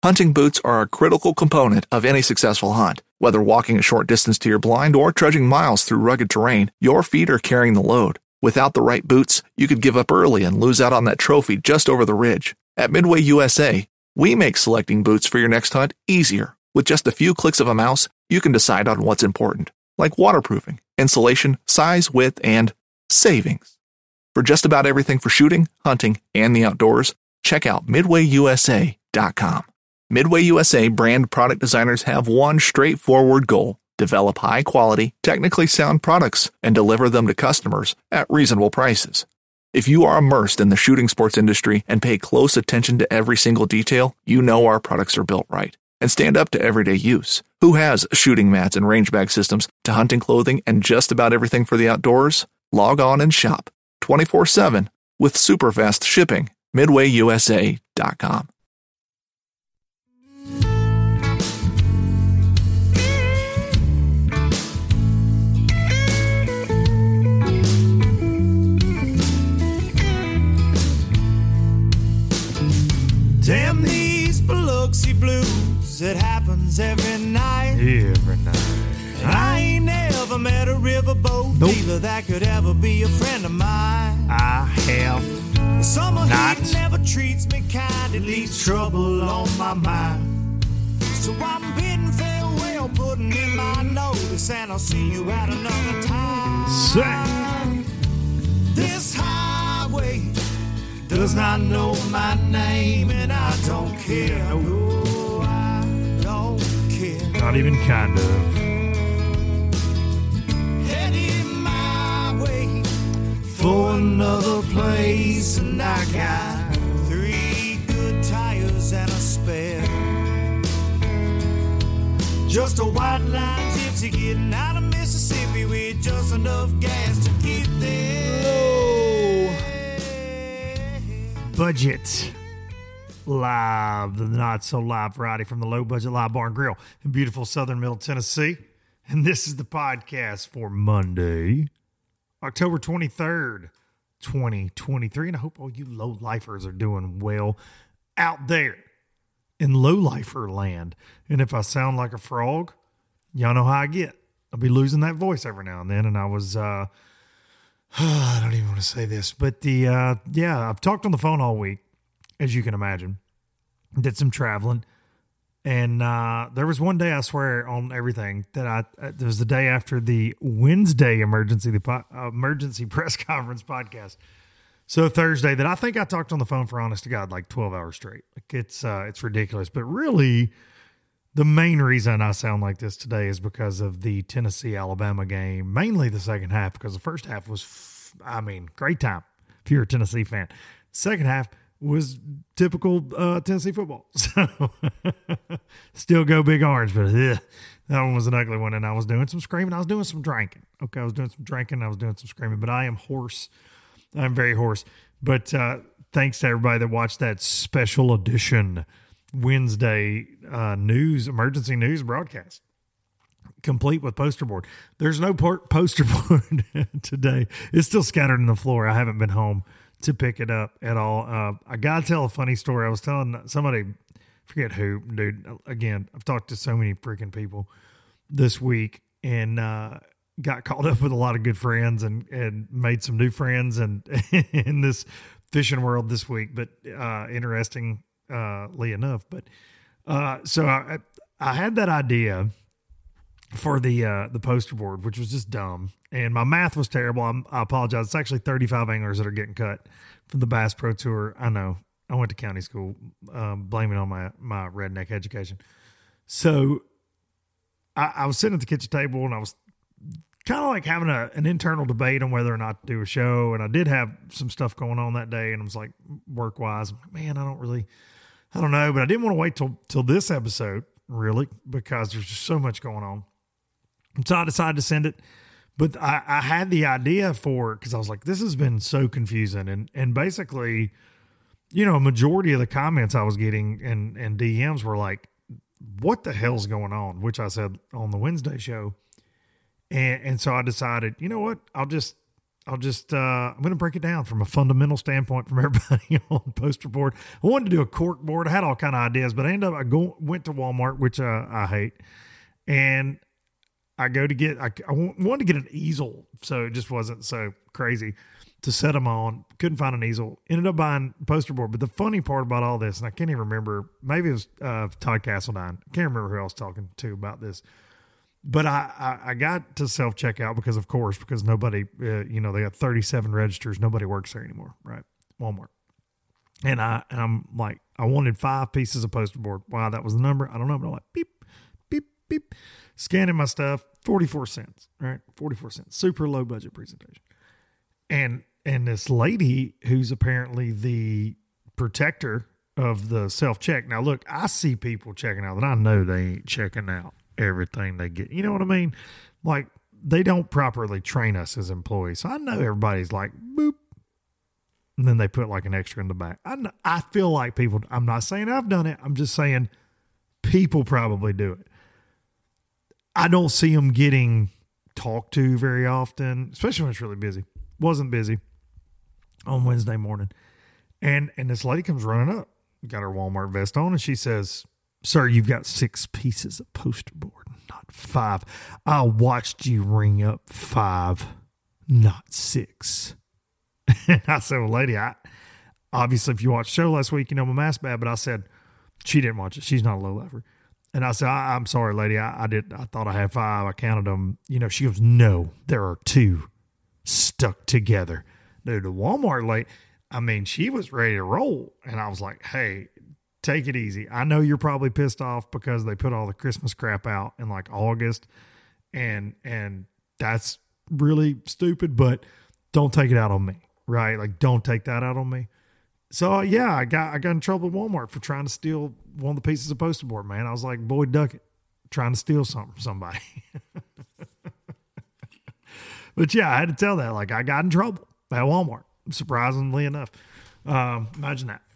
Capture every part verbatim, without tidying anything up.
Hunting boots are a critical component of any successful hunt. Whether walking a short distance to your blind or trudging miles through rugged terrain, your feet are carrying the load. Without the right boots, you could give up early and lose out on that trophy just over the ridge. At Midway U S A, we make selecting boots for your next hunt easier. With just a few clicks of a mouse, you can decide on what's important, like waterproofing, insulation, size, width, and savings. For just about everything for shooting, hunting, and the outdoors, check out midway u s a dot com. Midway U S A brand product designers have one straightforward goal: develop high-quality, technically sound products and deliver them to customers at reasonable prices. If you are immersed in the shooting sports industry and pay close attention to every single detail, you know our products are built right and stand up to everyday use. Who has shooting mats and range bag systems to hunting clothing and just about everything for the outdoors? Log on and shop twenty-four seven with super fast shipping. midway u s a dot com. Damn these Biloxi blues, it happens every night. Every night. I ain't never met a riverboat Nope. dealer that could ever be a friend of mine. I have The summer not. heat never treats me kind, it leaves trouble on my mind. So I'm bidding farewell, putting in my notice, and I'll see you at another time. Sick. This highway does not know my name, and I don't care. No, I don't care. Not even kind of. Heading my way for another place, and I got three good tires and a spare. Just a white line gypsy getting out of Mississippi with just enough gas to get there. Budget Live, the not so live variety from the Low Budget Live Bar and Grill in beautiful southern Middle Tennessee. And this is the podcast for Monday, October twenty-third, twenty twenty-three. And I hope all you low lifers are doing well out there in low lifer land. And if I sound like a frog, y'all know how I get. I'll be losing that voice every now and then. And I was, uh, I don't even want to say this, but the, uh, yeah, I've talked on the phone all week, as you can imagine. Did some traveling. And uh, there was one day, I swear, on everything that I, uh, there was the day after the Wednesday emergency, the po- uh, emergency press conference podcast. So Thursday that I think I talked on the phone for honest to God, like twelve hours straight. Like it's, uh, it's ridiculous, but really the main reason I sound like this today is because of the Tennessee-Alabama game, mainly the second half, because the first half was, f- I mean, great time if you're a Tennessee fan. Second half was typical uh, Tennessee football. So still go Big Orange, but ugh, that one was an ugly one, and I was doing some screaming. I was doing some drinking. Okay, I was doing some drinking. I was doing some screaming, but I am hoarse. I'm very hoarse. But uh, thanks to everybody that watched that special edition Wednesday uh, news, emergency news broadcast, complete with poster board. There's no por- poster board today. It's still scattered on the floor. I haven't been home to pick it up at all. Uh, I got to tell a funny story. I was telling somebody, forget who, dude. Again, I've talked to so many freaking people this week and uh, got caught up with a lot of good friends and, and made some new friends and in this fishing world this week. But uh, interestingly enough, but uh, so I, I had that idea for the uh, the poster board, which was just dumb. And my math was terrible. I'm, I apologize. It's actually thirty-five anglers that are getting cut from the Bass Pro Tour. I know. I went to county school, um, blaming on my, my redneck education. So I, I was sitting at the kitchen table and I was kind of like having a, an internal debate on whether or not to do a show. And I did have some stuff going on that day. And I was like, work wise, man, I don't really, I don't know. But I didn't want to wait till, till this episode, really, because there's just so much going on. And so I decided to send it. But I, I had the idea for, because I was like, this has been so confusing. And and basically, you know, a majority of the comments I was getting and, and D Ms were like, what the hell's going on? Which I said on the Wednesday show. And and so I decided, you know what? I'll just, I'll just, uh, I'm going to break it down from a fundamental standpoint from everybody on poster board. I wanted to do a cork board. I had all kind of ideas, but I ended up, I go, went to Walmart, which uh, I hate. And I go to get, I, I wanted to get an easel. So it just wasn't so crazy to set them on. Couldn't find an easel. Ended up buying poster board. But the funny part about all this, and I can't even remember, maybe it was uh, Todd Castledine. I can't remember who I was talking to about this. But I, I, I got to self-checkout because, of course, because nobody, uh, you know, they got thirty-seven registers. Nobody works there anymore, right? Walmart. And, I, and I'm like, I wanted five pieces of poster board. Wow, that was the number. I don't know, but I'm like, beep, beep, beep. Scanning my stuff, forty-four cents, right? forty-four cents. Super low budget presentation. And, and this lady who's apparently the protector of the self-check. Now, look, I see people checking out that I know they ain't checking out everything they get. You know what I mean? Like, they don't properly train us as employees. So I know everybody's like, boop. And then they put like an extra in the back. I know, I feel like people, I'm not saying I've done it. I'm just saying people probably do it. I don't see them getting talked to very often, especially when it's really busy. Wasn't busy on Wednesday morning. And, and this lady comes running up, got her Walmart vest on, and she says, "Sir, you've got six pieces of poster board, not five. I watched you ring up five, not six." And I said, "Well, lady, I obviously, if you watched the show last week, you know my math's bad." But I said, she didn't watch it. She's not a low lifer. And I said, I, I'm sorry, lady. I, I did. I thought I had five. I counted them. You know, she goes, "No, there are two stuck together." Dude, the Walmart lady, I mean, she was ready to roll. And I was like, "Hey, take it easy. I know you're probably pissed off because they put all the Christmas crap out in like August, and and that's really stupid, but don't take it out on me, right? Like, don't take that out on me." So uh, yeah, I got I got in trouble with Walmart for trying to steal one of the pieces of poster board, man. I was like, "Boy, duck it," trying to steal something from somebody. But yeah, I had to tell that. Like, I got in trouble at Walmart, surprisingly enough. Um, imagine that.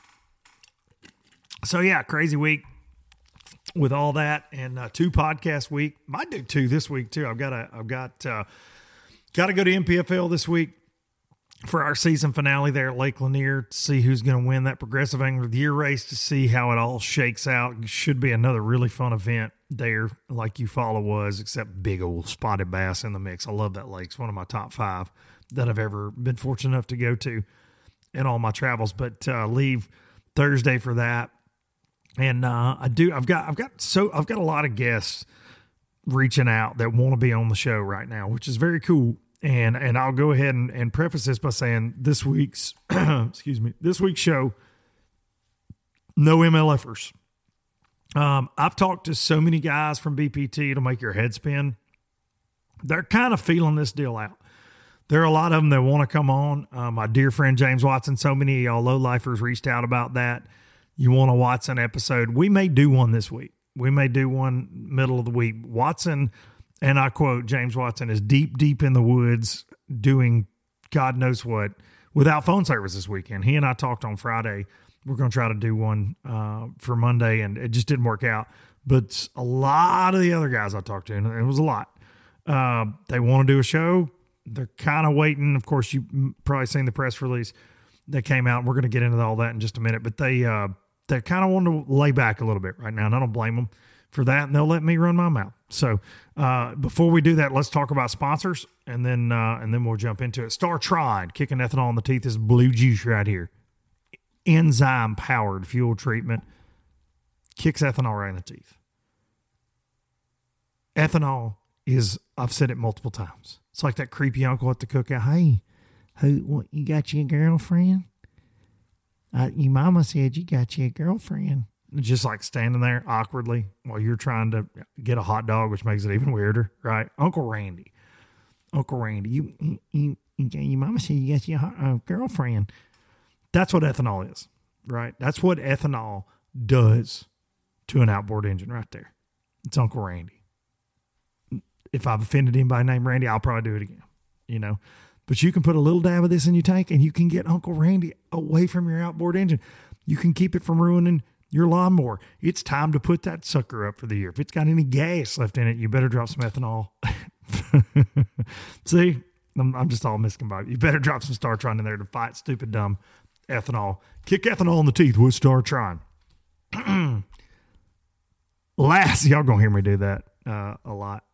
So yeah, crazy week with all that, and uh, two podcast week. Might do two this week too. I've got a, I've got, uh, got to go to M P F L this week for our season finale there at Lake Lanier to see who's going to win that Progressive Angler of the Year race, to see how it all shakes out. It should be another really fun event there, like Eufaula was, except big old spotted bass in the mix. I love that lake. It's one of my top five that I've ever been fortunate enough to go to in all my travels. But uh, leave Thursday for that. And uh, I do. I've got. I've got. So I've got a lot of guests reaching out that want to be on the show right now, which is very cool. And and I'll go ahead and, and preface this by saying this week's excuse me this week's show, no M L Fers. Um, I've talked to so many guys from B P T to make your head spin. They're kind of feeling this deal out. There are a lot of them that want to come on. Uh, my dear friend James Watson. So many of y'all low lifers reached out about that. You want a Watson episode? We may do one this week. We may do one middle of the week. Watson, and I quote, James Watson is deep, deep in the woods doing God knows what without phone service this weekend. He and I talked on Friday. We're going to try to do one uh, for Monday, and it just didn't work out. But a lot of the other guys I talked to, and it was a lot, uh, they want to do a show. They're kind of waiting. Of course, you've probably seen the press release that came out. We're going to get into all that in just a minute. But they uh, they kind of want to lay back a little bit right now, and I don't blame them for that, and they'll let me run my mouth. So uh, before we do that, let's talk about sponsors, and then uh, and then we'll jump into it. Star Tried, kicking ethanol in the teeth, is blue juice right here. Enzyme-powered fuel treatment kicks ethanol right in the teeth. Ethanol is, I've said it multiple times, it's like that creepy uncle at the cookout. Hey, who, what, you got you a girlfriend? Uh, your mama said you got you a girlfriend. Just like standing there awkwardly while you're trying to get a hot dog, which makes it even weirder, right? Uncle Randy. Uncle Randy, you, you, you, your mama said you got you a uh, girlfriend. That's what ethanol is, right? That's what ethanol does to an outboard engine right there. It's Uncle Randy. If I've offended anybody named Randy, I'll probably do it again, you know. But you can put a little dab of this in your tank and you can get Uncle Randy away from your outboard engine. You can keep it from ruining your lawnmower. It's time to put that sucker up for the year. If it's got any gas left in it, you better drop some ethanol. See, I'm, I'm just all miscombobulated. You better drop some StarTron in there to fight stupid, dumb ethanol. Kick ethanol in the teeth with StarTron. Last, y'all gonna hear me do that uh, a lot.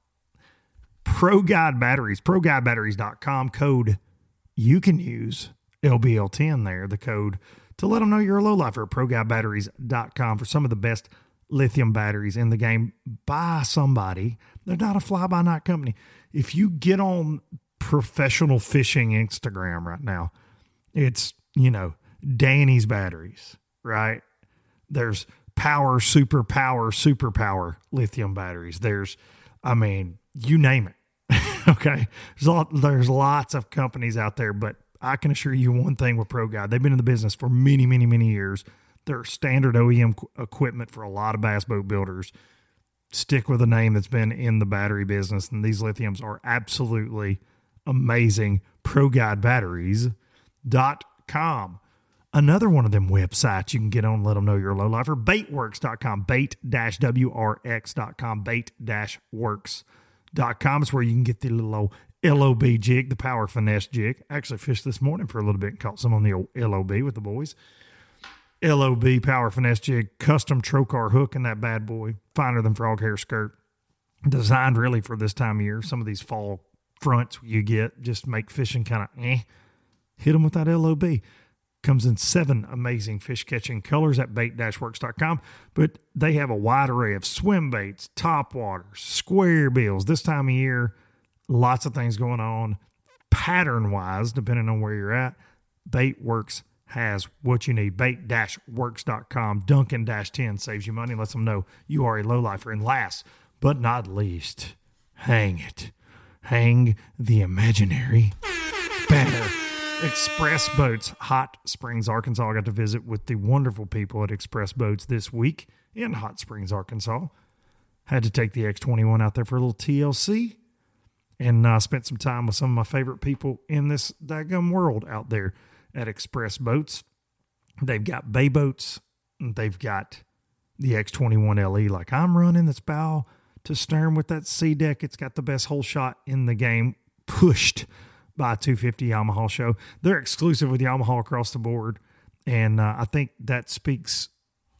Pro Guide Batteries, pro guide batteries dot com. Code you can use, L B L ten there, the code, to let them know you're a lowlifer at pro guide batteries dot com for some of the best lithium batteries in the game by somebody. They're not a fly-by-night company. If you get on professional fishing Instagram right now, it's, you know, Danny's batteries, right? There's power, super power, super power lithium batteries. There's, I mean, you name it. Okay. There's a lot, there's lots of companies out there, but I can assure you one thing with Pro Guide. They've been in the business for many, many, many years. They're standard O E M qu- equipment for a lot of bass boat builders. Stick with a name that's been in the battery business, and these lithiums are absolutely amazing. pro guide batteries dot com. Another one of them websites you can get on, let them know you're a lowlifer, bait works dot com, bait dash w r x dot com, bait dash works dot com is where you can get the little old L O B jig, the power finesse jig. I actually fished this morning for a little bit and caught some on the old L O B with the boys. L O B power finesse jig, custom trocar hook in that bad boy, finer than frog hair skirt. Designed really for this time of year. Some of these fall fronts you get just make fishing kind of eh. Hit them with that L O B. Comes in seven amazing fish catching colors at bait dash works dot com, but they have a wide array of swim baits, top waters, square bills. This time of year, lots of things going on pattern wise, depending on where you're at. Baitworks has what you need. bait dash works dot com. Duncan ten saves you money, lets them know you are a lowlifer. And last but not least, hang it. Hang the imaginary banner. Express Boats, Hot Springs, Arkansas. I got to visit with the wonderful people at Express Boats this week in Hot Springs, Arkansas. Had to take the X twenty-one out there for a little T L C. And I uh, spent some time with some of my favorite people in this daggum world out there at Express Boats. They've got bay boats. And they've got the X twenty-one L E like I'm running, that's bow to stern with that C deck. It's got the best hole shot in the game, pushed by two fifty Yamaha show. They're exclusive with Yamaha across the board. And uh, I think that speaks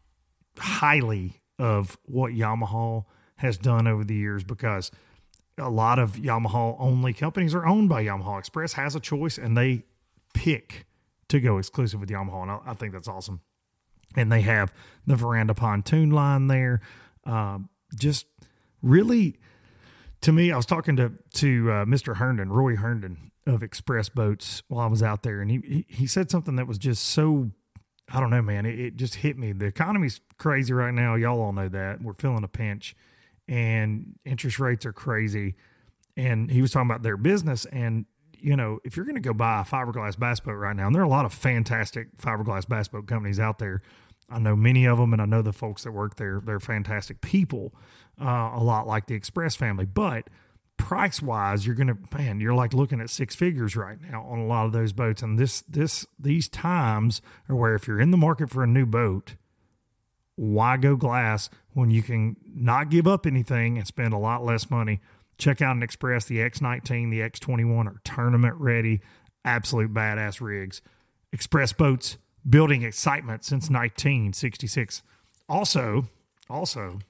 highly of what Yamaha has done over the years, because a lot of Yamaha only companies are owned by Yamaha. Express has a choice and they pick to go exclusive with Yamaha. And I, I think that's awesome. And they have the Veranda pontoon line there. Um, just really, to me, I was talking to, to uh, Mister Herndon, Roy Herndon of Express Boats while I was out there. And he, he said something that was just so, I don't know, man, it, it just hit me. The economy's crazy right now. Y'all all know that. We're feeling a pinch and interest rates are crazy. And he was talking about their business. And, you know, if you're going to go buy a fiberglass bass boat right now, and there are a lot of fantastic fiberglass bass boat companies out there. I know many of them, and I know the folks that work there. They're fantastic people, uh, a lot like the Express family. But price-wise, you're going to, man, you're like looking at six figures right now on a lot of those boats. And this, this, these times are where if you're in the market for a new boat, why go glass when you can not give up anything and spend a lot less money? Check out an Express. The X nineteen, the X twenty-one are tournament ready, absolute badass rigs. Express Boats, building excitement since nineteen sixty-six. Also, also,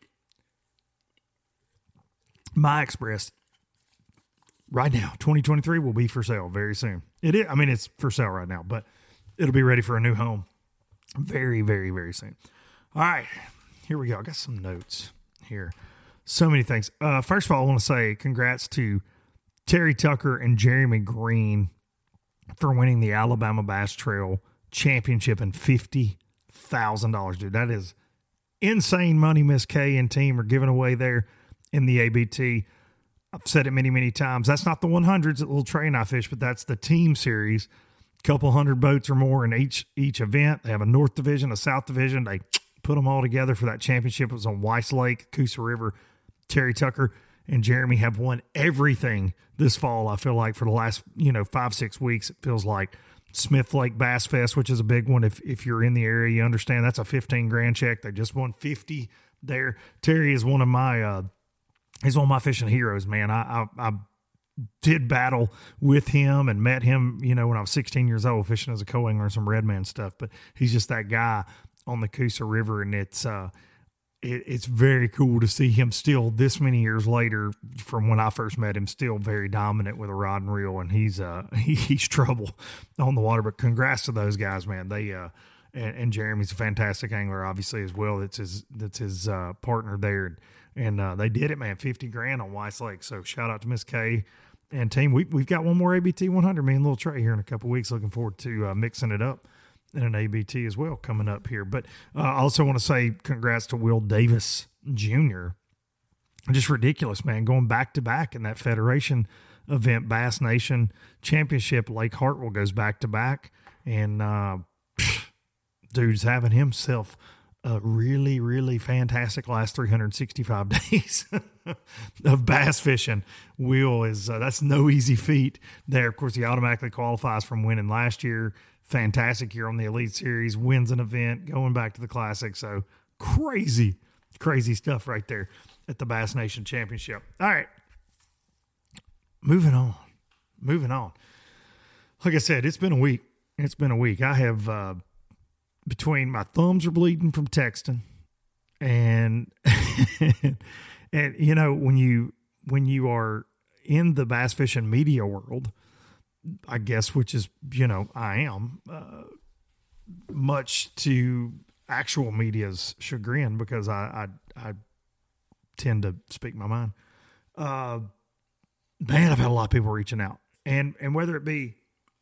My Express right now, twenty twenty-three will be for sale very soon. It is, I mean, it's for sale right now, but it'll be ready for a new home very, very, very soon. All right, here we go. I got some notes here. So many things. Uh, first of all, I want to say congrats to Terry Tucker and Jeremy Green for winning the Alabama Bass Trail Championship and fifty thousand dollars, dude. That is insane money Miss K and team are giving away there in the A B T. I've said it many, many times. That's not the one hundreds at Little Train I fish, but that's the team series. Couple hundred boats or more in each each event. They have a North Division, a South Division. They put them all together for that championship. It was on Weiss Lake, Coosa River. Terry Tucker and Jeremy have won everything this fall, I feel like, for the last, you know, five, six weeks. It feels like Smith Lake Bass Fest, which is a big one. If if you're in the area, you understand that's a fifteen grand check. They just won fifty there. Terry is one of my, uh, he's one of my fishing heroes, man. I, I, I did battle with him and met him, you know, when I was sixteen years old, fishing as a co-angler and some redman stuff. But he's just that guy on the Coosa River, and it's uh, it, it's very cool to see him still this many years later from when I first met him, still very dominant with a rod and reel, and he's uh he, he's trouble on the water. But congrats to those guys, man. They uh and, and Jeremy's a fantastic angler, obviously, as well. That's his that's his uh, partner there, and uh, they did it, man. Fifty grand on Weiss Lake. So shout out to Miss K and team. We we've got one more A B T one hundred, man, little Trey here in a couple of weeks. Looking forward to uh, mixing it up in an A B T as well coming up here. But uh, I also want to say congrats to Will Davis Junior Just ridiculous, man. Going back to back in that Federation event, Bass Nation Championship. Lake Hartwell goes back to back, and uh, pff, dude's having himself a really, really fantastic last three hundred sixty-five days of bass fishing. Will is uh, that's no easy feat there. Of course, he automatically qualifies from winning last year. Fantastic year on the Elite Series, wins an event, going back to the Classic. So crazy, crazy stuff right there at the Bass Nation Championship. All right, moving on, moving on. Like I said, it's been a week. It's been a week. I have, uh, between my thumbs are bleeding from texting, and and you know when you when you are in the bass fishing media world, I guess, which is, you know, I am, uh, much to actual media's chagrin, because I, I, I tend to speak my mind. Uh, man, I've had a lot of people reaching out, and, and whether it be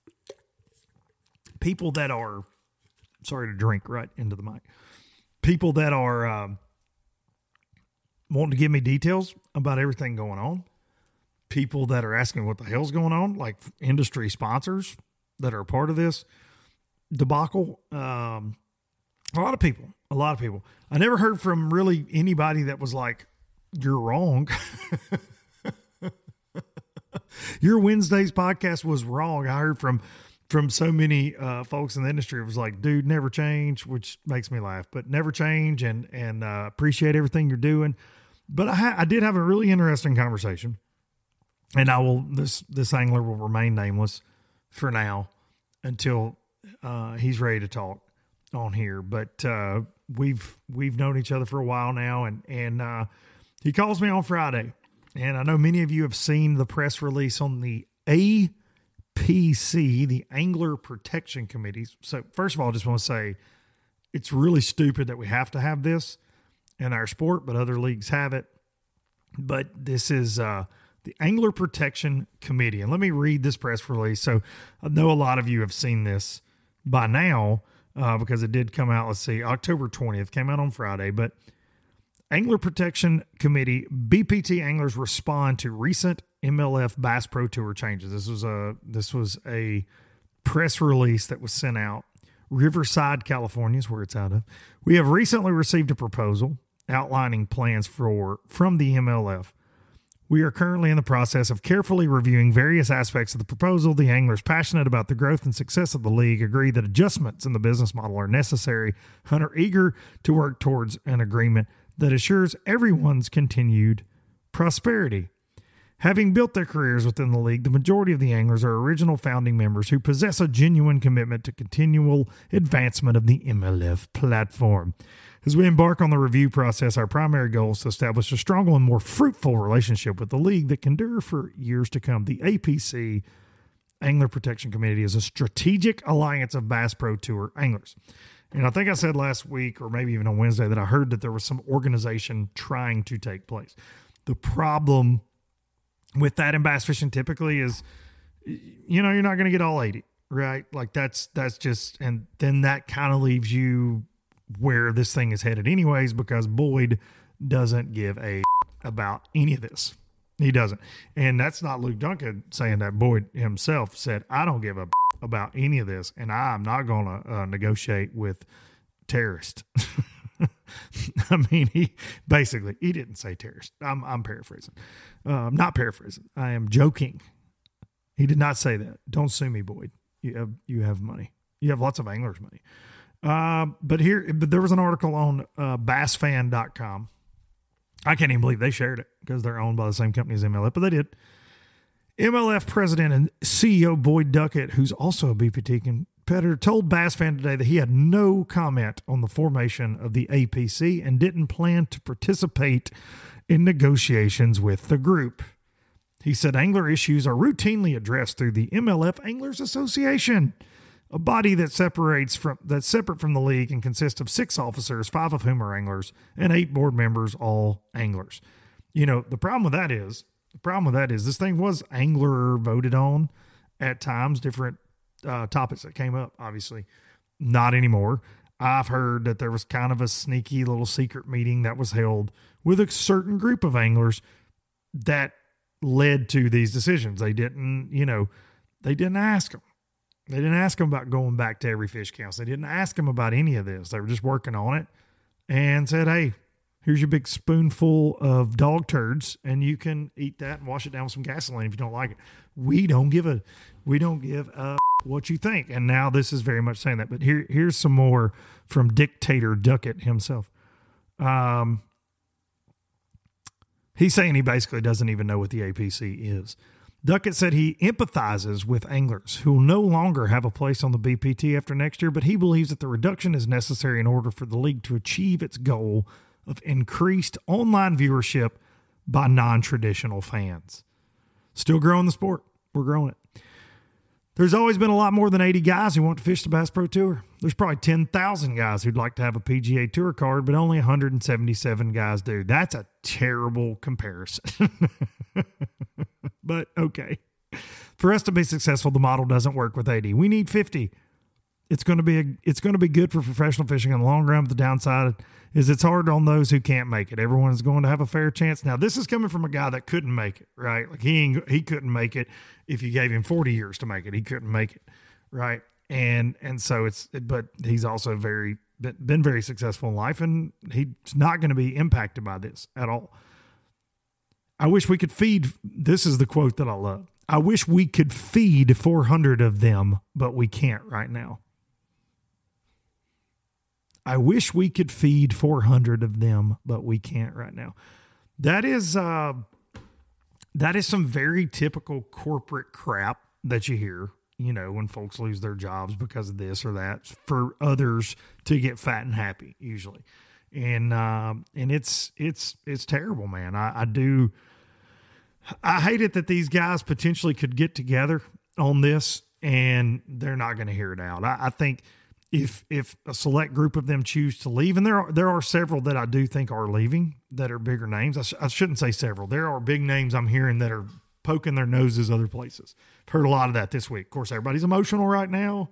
people that are, sorry to drink right into the mic, people that are, um, wanting to give me details about everything going on. People that are asking what the hell's going on, like industry sponsors that are a part of this debacle. Um, a lot of people, a lot of people. I never heard from really anybody that was like, you're wrong. Your Wednesday's podcast was wrong. I heard from, from so many uh, folks in the industry. It was like, dude, never change, which makes me laugh, but never change, and, and uh, appreciate everything you're doing. But I, ha- I did have a really interesting conversation. And I will, this, this angler will remain nameless for now until uh, he's ready to talk on here. But uh, we've, we've known each other for a while now, and, and uh, he calls me on Friday. And I know many of you have seen the press release on the A P C, the Angler Protection Committee. So first of all, I just want to say it's really stupid that we have to have this in our sport, but other leagues have it. But this is, uh, the Angler Protection Committee. And let me read this press release. So I know a lot of you have seen this by now uh, because it did come out, let's see, October twentieth, came out on Friday. But Angler Protection Committee, B P T anglers respond to recent M L F Bass Pro Tour changes. This was a, this was a press release that was sent out. Riverside, California is where it's out of. We have recently received a proposal outlining plans for from the M L F. We are currently in the process of carefully reviewing various aspects of the proposal. The anglers passionate about the growth and success of the league agree that adjustments in the business model are necessary and are eager to work towards an agreement that assures everyone's continued prosperity. Having built their careers within the league, the majority of the anglers are original founding members who possess a genuine commitment to continual advancement of the M L F platform. As we embark on the review process, our primary goal is to establish a stronger and more fruitful relationship with the league that can endure for years to come. The A P C, Angler Protection Committee, is a strategic alliance of Bass Pro Tour anglers. And I think I said last week, or maybe even on Wednesday, that I heard that there was some organization trying to take place. The problem with that in bass fishing typically is, you know, you're not going to get all eighty, right? Like that's, that's just, and then that kind of leaves you where this thing is headed anyways, because Boyd doesn't give a about any of this. He doesn't. And that's not Luke Duncan saying that. Boyd himself said, I don't give a about any of this, and I'm not going to uh, negotiate with terrorists. I mean, he basically, he didn't say terrorist. I'm, I'm paraphrasing. Uh, I'm not paraphrasing. I am joking. He did not say that. Don't sue me, Boyd. You have, you have money. You have lots of anglers' money. Uh, but here, but there was an article on uh, bass fan dot com. I can't even believe they shared it because they're owned by the same company as M L F, but they did. M L F president and C E O Boyd Duckett, who's also a B P T competitor, told Bass Fan today that he had no comment on the formation of the A P C and didn't plan to participate in negotiations with the group. He said angler issues are routinely addressed through the M L F Anglers Association, a body that separates from that's separate from the league and consists of six officers, five of whom are anglers, and eight board members, all anglers. You know, the problem with that is, the problem with that is this thing was angler voted on at times, different uh, topics that came up, obviously. Not anymore. I've heard that there was kind of a sneaky little secret meeting that was held with a certain group of anglers that led to these decisions. They didn't, you know, they didn't ask them. They didn't ask them about going back to every fish count. They didn't ask them about any of this. They were just working on it and said, hey, here's your big spoonful of dog turds, and you can eat that and wash it down with some gasoline if you don't like it. We don't give a, we don't give a what you think. And now this is very much saying that. But here, here's some more from Dictator Duckett himself. Um, he's saying he basically doesn't even know what the A P C is. Duckett said he empathizes with anglers who will no longer have a place on the B P T after next year, but he believes that the reduction is necessary in order for the league to achieve its goal of increased online viewership by non-traditional fans. Still growing the sport. We're growing it. There's always been a lot more than eighty guys who want to fish the Bass Pro Tour. There's probably ten thousand guys who'd like to have a P G A Tour card, but only one hundred seventy-seven guys do. That's a terrible comparison. But okay. For us to be successful, the model doesn't work with eighty. We need fifty. It's going to be a, it's going to be good for professional fishing in the long run, but the downside is it's hard on those who can't make it. Everyone is going to have a fair chance. Now, this is coming from a guy that couldn't make it, right? Like he ain't, he couldn't make it if you gave him forty years to make it. He couldn't make it, right? And and so it's, but he's also very been very successful in life, and he's not going to be impacted by this at all. I wish we could feed, this is the quote that I love. I wish we could feed four hundred of them, but we can't right now. I wish we could feed four hundred of them, but we can't right now. That is, uh, that is some very typical corporate crap that you hear, you know, when folks lose their jobs because of this or that, for others to get fat and happy usually. And, uh, and it's, it's, it's terrible, man. I, I do, I hate it that these guys potentially could get together on this and they're not going to hear it out. I, I think if, if a select group of them choose to leave, and there are, there are several that I do think are leaving that are bigger names. I, sh- I shouldn't say several. There are big names I'm hearing that are poking their noses other places. I've heard a lot of that this week. Of course, everybody's emotional right now.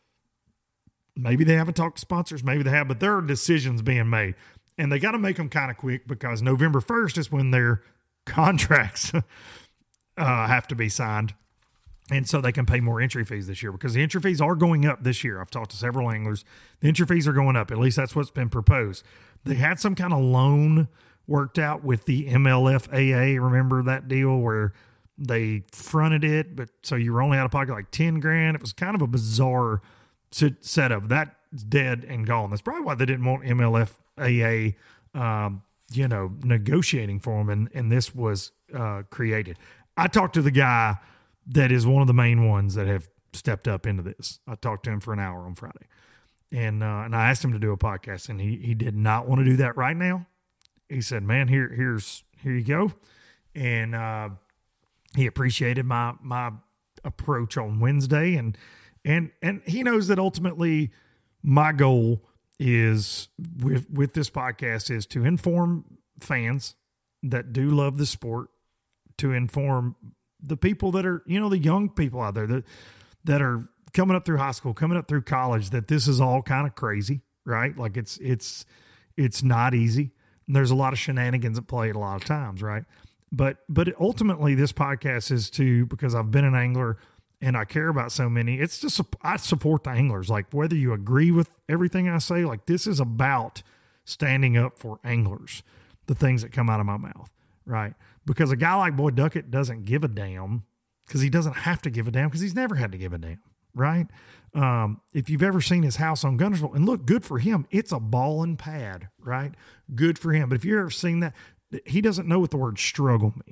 Maybe they haven't talked to sponsors. Maybe they have, but there are decisions being made, and they got to make them kind of quick because November first is when their contracts uh, have to be signed. And so they can pay more entry fees this year because the entry fees are going up this year. I've talked to several anglers. The entry fees are going up. At least that's what's been proposed. They had some kind of loan worked out with the M L F A A. Remember that deal where they fronted it, but so you were only out of pocket like ten grand. It was kind of a bizarre setup. That's dead and gone. That's probably why they didn't want M L F A A, um, you know, negotiating for them. And, and this was uh, created. I talked to the guy that is one of the main ones that have stepped up into this. I talked to him for an hour on Friday, and uh, and I asked him to do a podcast, and he he did not want to do that right now. He said, "Man, here here's here you go," and uh, he appreciated my my approach on Wednesday, and and and he knows that ultimately my goal is with with this podcast is to inform fans that do love the sport, to inform the people that are, you know, the young people out there that, that are coming up through high school, coming up through college, that this is all kind of crazy, right? Like it's, it's, it's not easy. And there's a lot of shenanigans at play at a lot of times. Right. But, but ultimately this podcast is to, because I've been an angler and I care about so many, it's just, I support the anglers. Like whether you agree with everything I say, like this is about standing up for anglers, the things that come out of my mouth. Right. Because a guy like Boyd Duckett doesn't give a damn, because he doesn't have to give a damn, because he's never had to give a damn. Right. Um, if you've ever seen his house on Guntersville, and look, good for him. It's a ball and pad. Right. Good for him. But if you've ever seen that, he doesn't know what the word struggle means.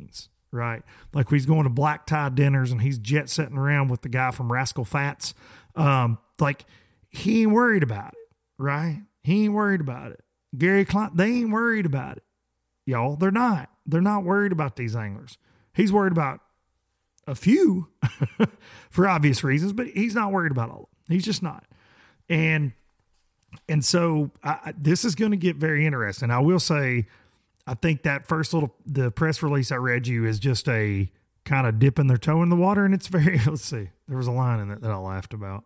right? Like he's going to black tie dinners and he's jet setting around with the guy from Rascal Fats. Um, like he ain't worried about it, right? He ain't worried about it. Gary Klein, they ain't worried about it. Y'all, they're not. They're not worried about these anglers. He's worried about a few for obvious reasons, but he's not worried about all of them. He's just not. And and so I, this is going to get very interesting. I will say, I think that first little, the press release I read you is just a kind of dipping their toe in the water. And it's very, let's see, there was a line in it that I laughed about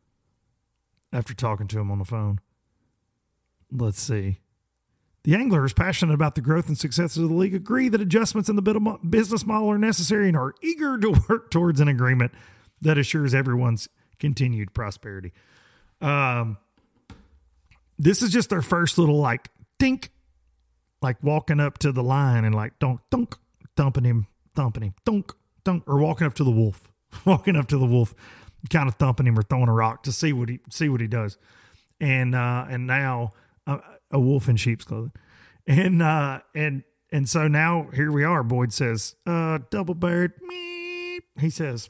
after talking to him on the phone. Let's see. The anglers, passionate about the growth and success of the league, agree that adjustments in the business model are necessary and are eager to work towards an agreement that assures everyone's continued prosperity. Um, this is just their first little like dink, like walking up to the line and like dunk, dunk, thumping him, thumping him, dunk, dunk, or walking up to the wolf, walking up to the wolf, kind of thumping him or throwing a rock to see what he see what he does. And uh, and now. Uh, a wolf in sheep's clothing. And, uh, and, and so now here we are. Boyd says, uh, double bird. Meep. He says,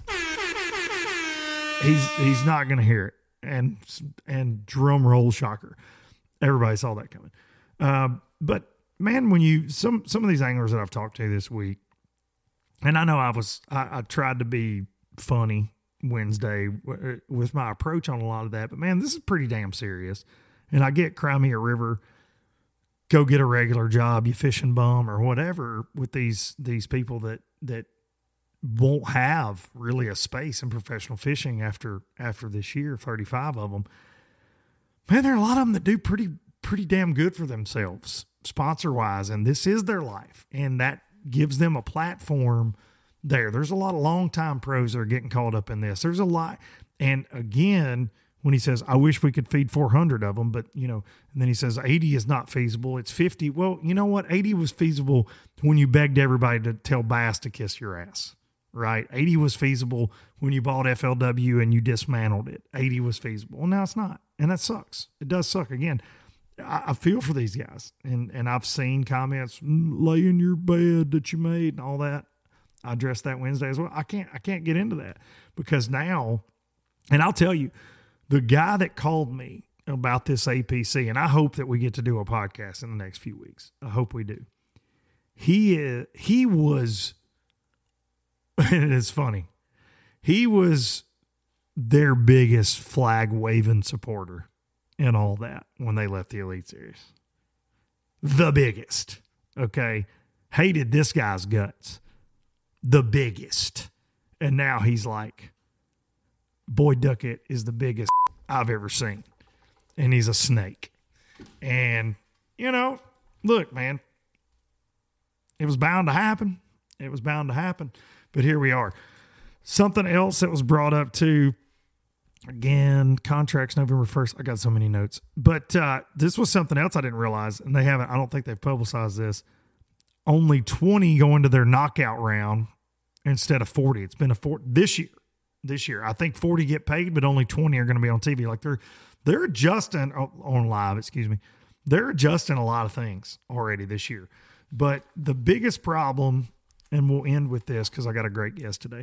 he's, he's not going to hear it. And, and drum roll shocker. Everybody saw that coming. Um, but man, when you, some, some of these anglers that I've talked to this week, and I know I was, I, I tried to be funny Wednesday w- with my approach on a lot of that, but man, this is pretty damn serious. And I get cry me a river, go get a regular job, you fishing bum or whatever with these these people that that won't have really a space in professional fishing after after this year, thirty-five of them. Man, there are a lot of them that do pretty pretty damn good for themselves, sponsor-wise, and this is their life. And that gives them a platform there. There's a lot of long-time pros that are getting caught up in this. There's a lot. And again, when he says, I wish we could feed four hundred of them, but, you know, and then he says eighty is not feasible. It's fifty. Well, you know what? eighty was feasible when you begged everybody to tell Bass to kiss your ass, right? eighty was feasible when you bought F L W and you dismantled it. eighty was feasible. Well, now it's not. And that sucks. It does suck. Again, I, I feel for these guys. And, and I've seen comments, lay in your bed that you made and all that. I addressed that Wednesday as well. I can't, I can't get into that because now, and I'll tell you, the guy that called me about this A P C, and I hope that we get to do a podcast in the next few weeks. I hope we do. He is, he was, and it's funny, he was their biggest flag waving supporter and all that when they left the Elite Series. The biggest, okay? Hated this guy's guts. The biggest. And now he's like, Boyd Duckett is the biggest I've ever seen. And he's a snake. And, you know, look, man, it was bound to happen. It was bound to happen. But here we are. Something else that was brought up too, again, contracts November first. I got so many notes. But uh, this was something else I didn't realize, and they haven't, I don't think they've publicized this. Only twenty go into their knockout round instead of forty. It's been a forty this year. This year, I think forty get paid, but only twenty are going to be on T V. Like they're they're adjusting oh, on live. Excuse me, they're adjusting a lot of things already this year. But the biggest problem, and we'll end with this because I got a great guest today.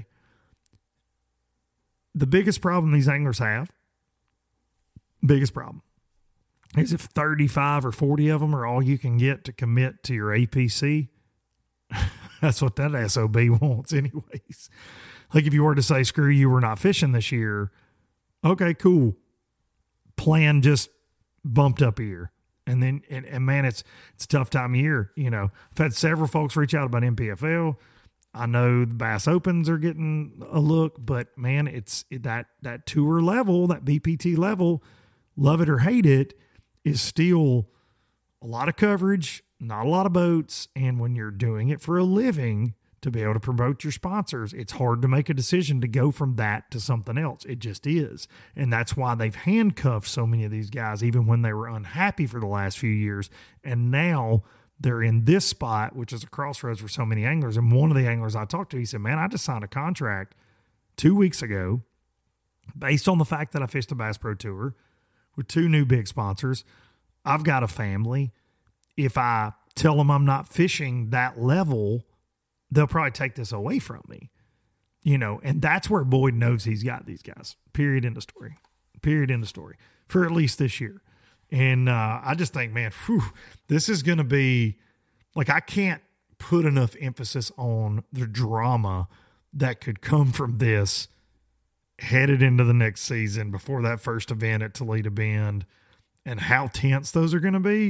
The biggest problem these anglers have, biggest problem, is if thirty-five or forty of them are all you can get to commit to your A P C. That's what that S O B wants, anyways. Like if you were to say, screw you, we're not fishing this year. Okay, cool. Plan just bumped up a year. And then, and, and man, it's, it's a tough time of year. You know, I've had several folks reach out about M P F L. I know the Bass Opens are getting a look, but man, it's that, that tour level, that B P T level, love it or hate it, is still a lot of coverage, not a lot of boats. And when you're doing it for a living, to be able to promote your sponsors, it's hard to make a decision to go from that to something else. It just is. And that's why they've handcuffed so many of these guys, even when they were unhappy for the last few years. And now they're in this spot, which is a crossroads for so many anglers. And one of the anglers I talked to, he said, man, I just signed a contract two weeks ago based on the fact that I fished the Bass Pro Tour with two new big sponsors. I've got a family. If I tell them I'm not fishing that level, they'll probably take this away from me, you know, and that's where Boyd knows he's got these guys. Period. End of story. Period. End of story for at least this year. And uh, I just think, man, whew, this is going to be like, I can't put enough emphasis on the drama that could come from this headed into the next season before that first event at Toledo Bend, and how tense those are going to be.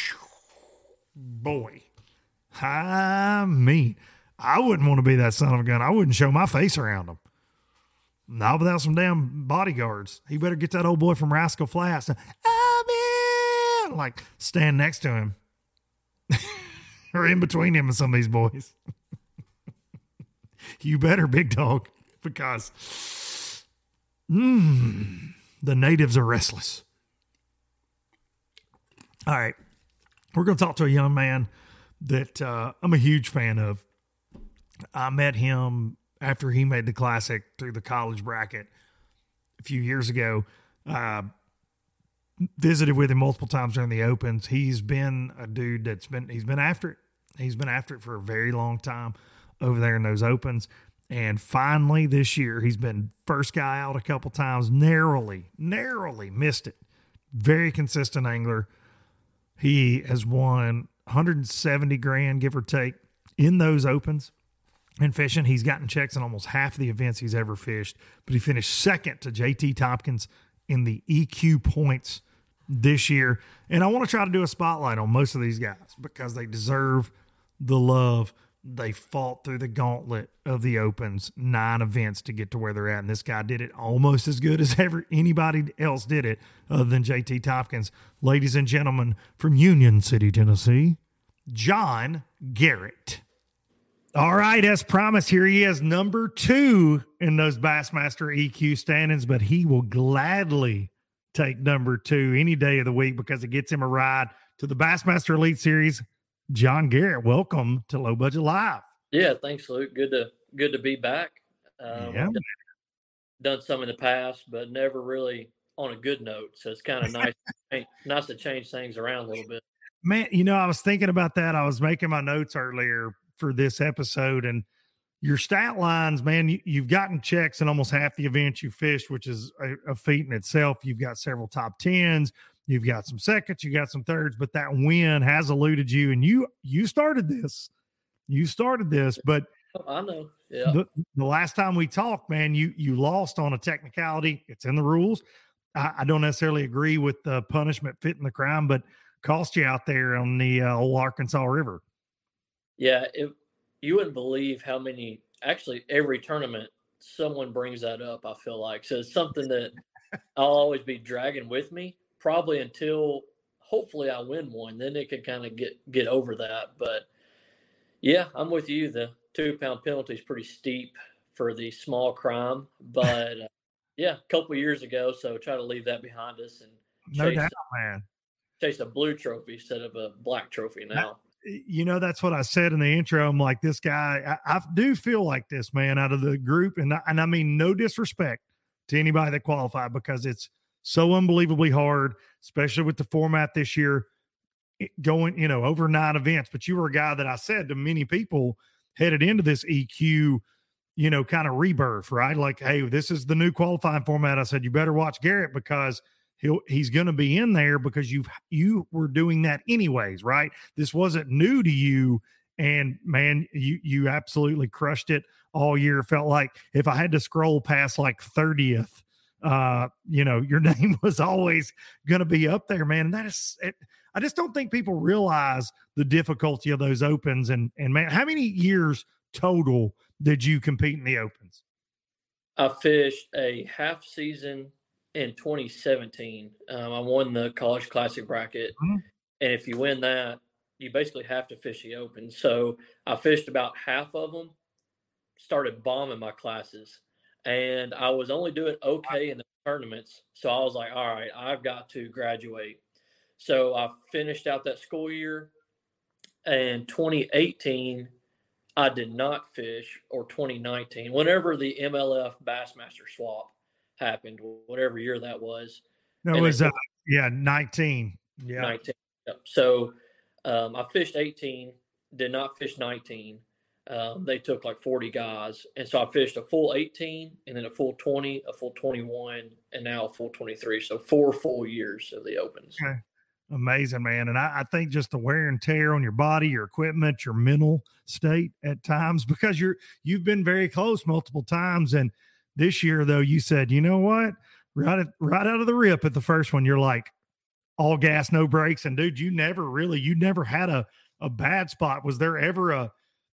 Boy, I mean, I wouldn't want to be that son of a gun. I wouldn't show my face around them. Not without some damn bodyguards. He better get that old boy from Rascal Flats. I'm in! Like, stand next to him. Or in between him and some of these boys. You better, big dog. Because mm, the natives are restless. All right. We're going to talk to a young man that uh, I'm a huge fan of. I met him after he made the Classic through the college bracket a few years ago. Uh, visited with him multiple times during the Opens. He's been a dude that's been, he's been after it. He's been after it for a very long time over there in those Opens. And finally this year, he's been first guy out a couple times, narrowly, narrowly missed it. Very consistent angler. He has won one hundred seventy grand, give or take, in those Opens. In fishing, he's gotten checks in almost half of the events he's ever fished, but he finished second to J T Tompkins in the E Q points this year. And I want to try to do a spotlight on most of these guys because they deserve the love. They fought through the gauntlet of the Opens, nine events to get to where they're at. And this guy did it almost as good as ever anybody else did it other than J T Tompkins. Ladies and gentlemen, from Union City, Tennessee, John Garrett. All right, as promised, here he is, number two in those Bassmaster E Q standings, but he will gladly take number two any day of the week because it gets him a ride to the Bassmaster Elite Series. John Garrett, welcome to Low Budget Live. Yeah, thanks, Luke. Good to good to be back. Um, yeah. Done some in the past, but never really on a good note. So it's kind of nice, nice to change things around a little bit. Man, you know, I was thinking about that. I was making my notes earlier for this episode, and your stat lines, man, you, you've gotten checks in almost half the events you fished, which is a, a feat in itself. You've got several top tens. You've got some seconds, you got some thirds, but that win has eluded you. And you you started this. You started this, but I know. Yeah. The, the last time we talked, man, you you lost on a technicality. It's in the rules. I, I don't necessarily agree with the punishment fitting the crime, but cost you out there on the uh, old Arkansas River. Yeah, it, you wouldn't believe how many. Actually, every tournament someone brings that up. I feel like so it's something that I'll always be dragging with me. Probably until hopefully I win one, then it could kind of get, get over that. But yeah, I'm with you. The two pound penalty is pretty steep for the small crime, but uh, yeah, a couple of years ago. So try to leave that behind us and no chase, doubt, man. Chase a blue trophy instead of a black trophy now. You know, that's what I said in the intro. I'm like, this guy, I, I do feel like this, man, out of the group. And, and I mean, no disrespect to anybody that qualified because it's so unbelievably hard, especially with the format this year going, you know, over nine events. But you were a guy that I said to many people headed into this E Q, you know, kind of rebirth, right? Like, hey, this is the new qualifying format. I said, you better watch Garrett because he'll, he's going to be in there because you've, you were doing that anyways, right? This wasn't new to you. And man, you, you absolutely crushed it all year. It felt like if I had to scroll past like thirtieth, uh, you know, your name was always going to be up there, man. And that is, it, I just don't think people realize the difficulty of those Opens. And, and man, how many years total did you compete in the Opens? I fished a half season in twenty seventeen. Um, I won the College Classic bracket. Mm-hmm. And if you win that, you basically have to fish the Open. So I fished about half of them, started bombing my classes. And I was only doing okay in the tournaments. So I was like, all right, I've got to graduate. So I finished out that school year. And twenty eighteen, I did not fish, or twenty nineteen, whenever the M L F Bassmaster swap happened, whatever year that was. That and was, uh, yeah, nineteen. Yeah. nineteen. Yep. So um, I fished eighteen, did not fish nineteen. Um, they took like forty guys. And so I fished a full eighteen and then a full twenty, a full twenty-one, and now a full twenty-three. So four full years of the Opens. Okay. Amazing, man. And I, I think just the wear and tear on your body, your equipment, your mental state at times, because you're, you've been very close multiple times. And this year though, you said, you know what, right, at, right out of the rip at the first one, you're like all gas, no brakes. And dude, you never really, you never had a, a bad spot. Was there ever a,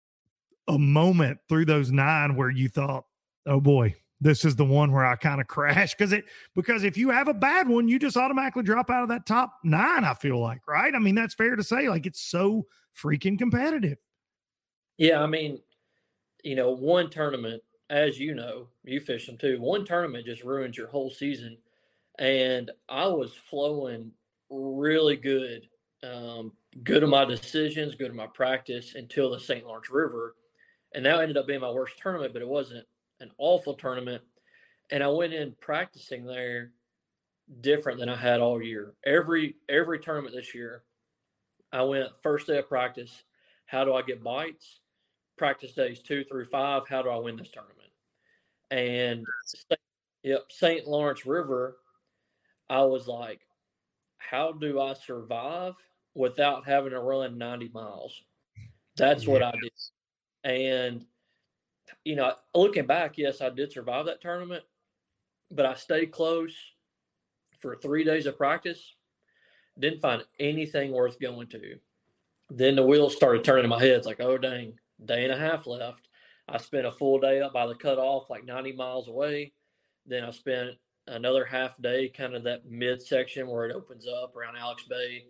a moment through those nine where you thought, oh boy, this is the one where I kind of crash? Because it, because if you have a bad one, you just automatically drop out of that top nine, I feel like, right? I mean, that's fair to say. Like, it's so freaking competitive. Yeah. I mean, you know, one tournament, as you know, you fish them too, one tournament just ruins your whole season. And I was flowing really good, um, good at my decisions, good at my practice until the Saint Lawrence River. And that ended up being my worst tournament, but it wasn't an awful tournament. And I went in practicing there different than I had all year. Every every tournament this year, I went first day of practice, how do I get bites? Practice days two through five, how do I win this tournament? And yep, Saint Lawrence River, I was like, how do I survive without having to run ninety miles? That's what I did. And, you know, looking back, yes, I did survive that tournament, but I stayed close for three days of practice. Didn't find anything worth going to. Then the wheels started turning in my head. It's like, oh, dang, day and a half left. I spent a full day up by the cutoff, like ninety miles away. Then I spent another half day, kind of that midsection where it opens up around Alex Bay.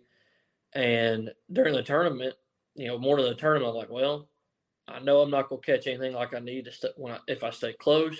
And during the tournament, you know, more than the tournament, I'm like, well, I know I'm not going to catch anything like I need to st- when I, if I stay close,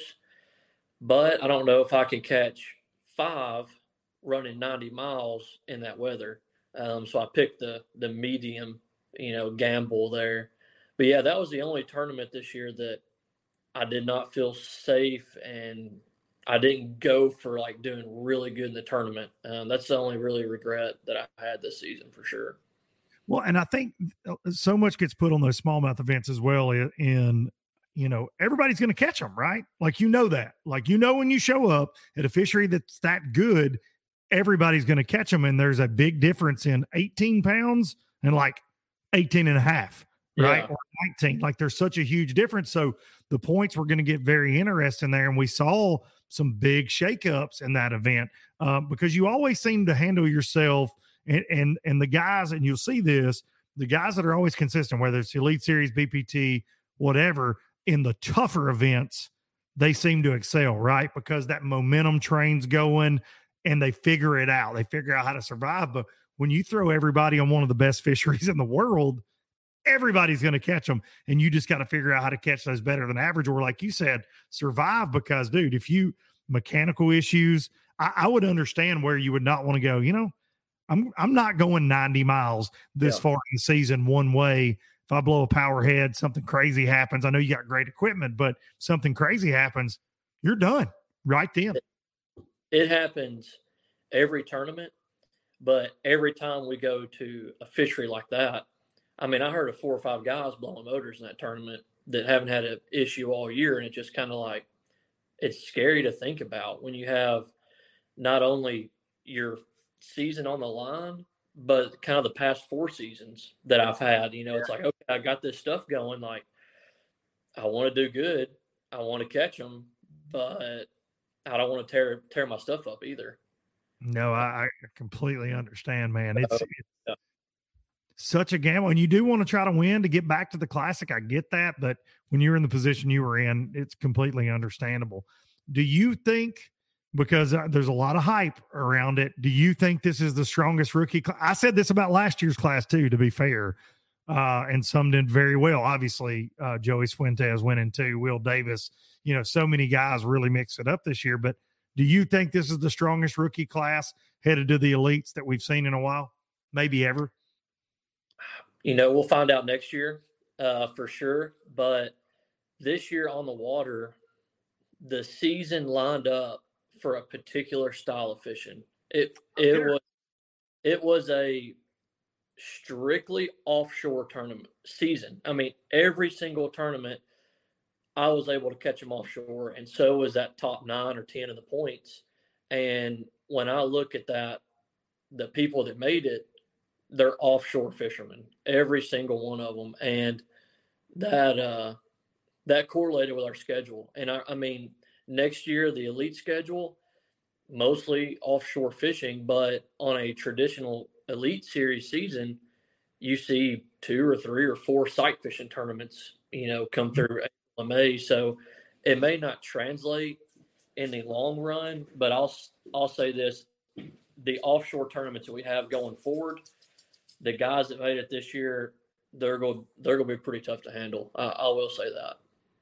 but I don't know if I can catch five running ninety miles in that weather. Um, so I picked the the medium, you know, gamble there. But yeah, that was the only tournament this year that I did not feel safe, and I didn't go for like doing really good in the tournament. Um, that's the only really regret that I had this season for sure. Well, and I think so much gets put on those smallmouth events as well. In, you know, everybody's going to catch them, right? Like, you know that, like, you know, when you show up at a fishery that's that good, everybody's going to catch them. And there's a big difference in eighteen pounds and like eighteen and a half, right? Yeah. Or nineteen. Like, there's such a huge difference. So the points were going to get very interesting there. And we saw some big shakeups in that event um, because you always seem to handle yourself. And, and and the guys, and you'll see this, the guys that are always consistent, whether it's Elite Series, B P T, whatever, in the tougher events, they seem to excel, right? Because that momentum train's going and they figure it out. They figure out how to survive. But when you throw everybody on one of the best fisheries in the world, everybody's going to catch them. And you just got to figure out how to catch those better than average, or like you said, survive. Because, dude, if you mechanical issues, I, I would understand where you would not want to go, you know, I'm I'm not going ninety miles this yeah. far in the season one way. If I blow a power head, something crazy happens. I know you got great equipment, but something crazy happens, you're done right then. It, it happens every tournament, but every time we go to a fishery like that, I mean, I heard of four or five guys blowing motors in that tournament that haven't had an issue all year, and it's just kind of like, it's scary to think about when you have not only your season on the line, but kind of the past four seasons that I've had. You know, it's like, okay, I got this stuff going. Like, I want to do good. I want to catch them, but I don't want to tear tear my stuff up either. No, I, I completely understand, man. It's, Uh, it's yeah. such a gamble, and you do want to try to win to get back to the Classic. I get that, but when you're in the position you were in, it's completely understandable. Do you think, because uh, there's a lot of hype around it, do you think this is the strongest rookie class? I said this about last year's class too, to be fair, uh, and some did very well. Obviously, uh, Joey Fuentes winning too, Will Davis, you know, so many guys really mix it up this year. But do you think this is the strongest rookie class headed to the elites that we've seen in a while, maybe ever? You know, we'll find out next year uh, for sure. But this year on the water, the season lined up for a particular style of fishing. It it was it was a strictly offshore tournament season. I mean, every single tournament, I was able to catch them offshore, and so was that top nine or ten of the points. And when I look at that, the people that made it, they're offshore fishermen, every single one of them, and that uh, that correlated with our schedule. And I, I mean, next year the elite schedule, mostly offshore fishing, but on a traditional elite series season, you see two or three or four sight fishing tournaments, you know, come through April and May. So it may not translate in the long run, but I'll I'll say this: the offshore tournaments that we have going forward, the guys that made it this year, they're going they're going to be pretty tough to handle. I, I will say that.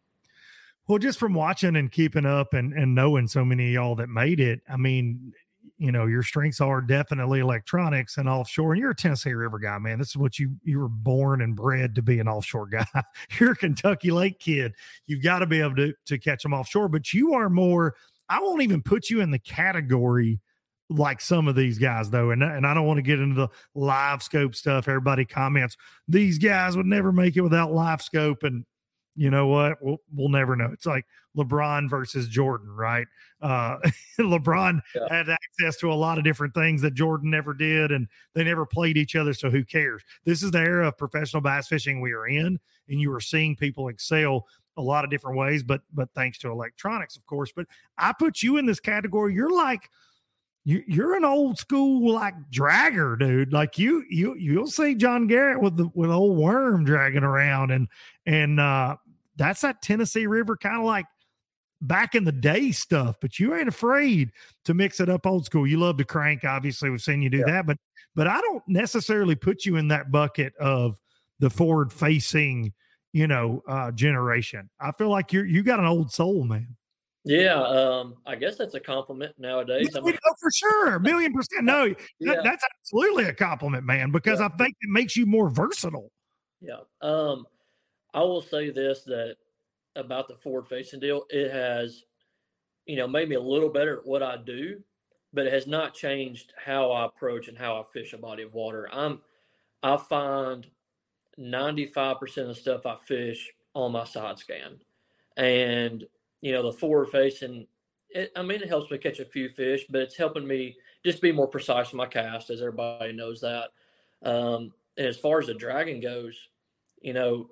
Well, just from watching and keeping up and, and knowing so many of y'all that made it, I mean, you know, your strengths are definitely electronics and offshore. And you're a Tennessee River guy, man. This is what you you were born and bred to be, an offshore guy. You're a Kentucky Lake kid. You've got to be able to, to catch them offshore. But you are more, I won't even put you in the category like some of these guys, though. And, and I don't want to get into the live scope stuff. Everybody comments, these guys would never make it without live scope. And you know what? We'll, we'll never know. It's like LeBron versus Jordan, right? Uh, LeBron yeah. had access to a lot of different things that Jordan never did, and they never played each other, so who cares? This is the era of professional bass fishing we are in, and you are seeing people excel a lot of different ways, but but thanks to electronics, of course. But I put you in this category. You're like you, you're an old school like dragger, dude. Like you you you'll see John Garrett with the with old worm dragging around, and and uh, that's that Tennessee River kind of like back in the day stuff, but you ain't afraid to mix it up old school. You love to crank. Obviously, we've seen you do yeah. that, but, but I don't necessarily put you in that bucket of the forward facing, you know, uh, generation. I feel like you're, you got an old soul, man. Yeah. Um, I guess that's a compliment nowadays. I mean, oh, for sure. A million percent. No, yeah. that, that's absolutely a compliment, man, because yeah. I think it makes you more versatile. Yeah. Um, I will say this, that about the forward facing deal, it has, you know, made me a little better at what I do, but it has not changed how I approach and how I fish a body of water. I'm, I find ninety-five percent of the stuff I fish on my side scan, and, you know, the forward facing, it, I mean, it helps me catch a few fish, but it's helping me just be more precise in my cast, as everybody knows that. Um, and as far as the dragging goes, you know,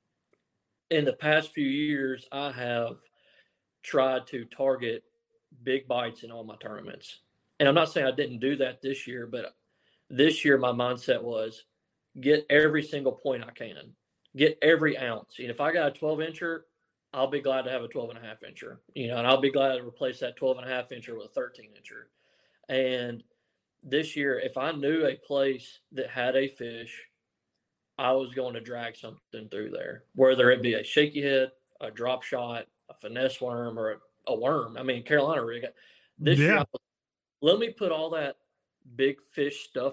in the past few years, I have tried to target big bites in all my tournaments. And I'm not saying I didn't do that this year, but this year my mindset was get every single point I can, get every ounce. And if I got a twelve incher, I'll be glad to have a twelve and a half incher, you know, and I'll be glad to replace that twelve and a half incher with a thirteen incher. And this year, if I knew a place that had a fish, I was going to drag something through there, whether it be a shaky head, a drop shot, a finesse worm, or a, a worm. I mean, Carolina rig. This yeah. year, was, let me put all that big fish stuff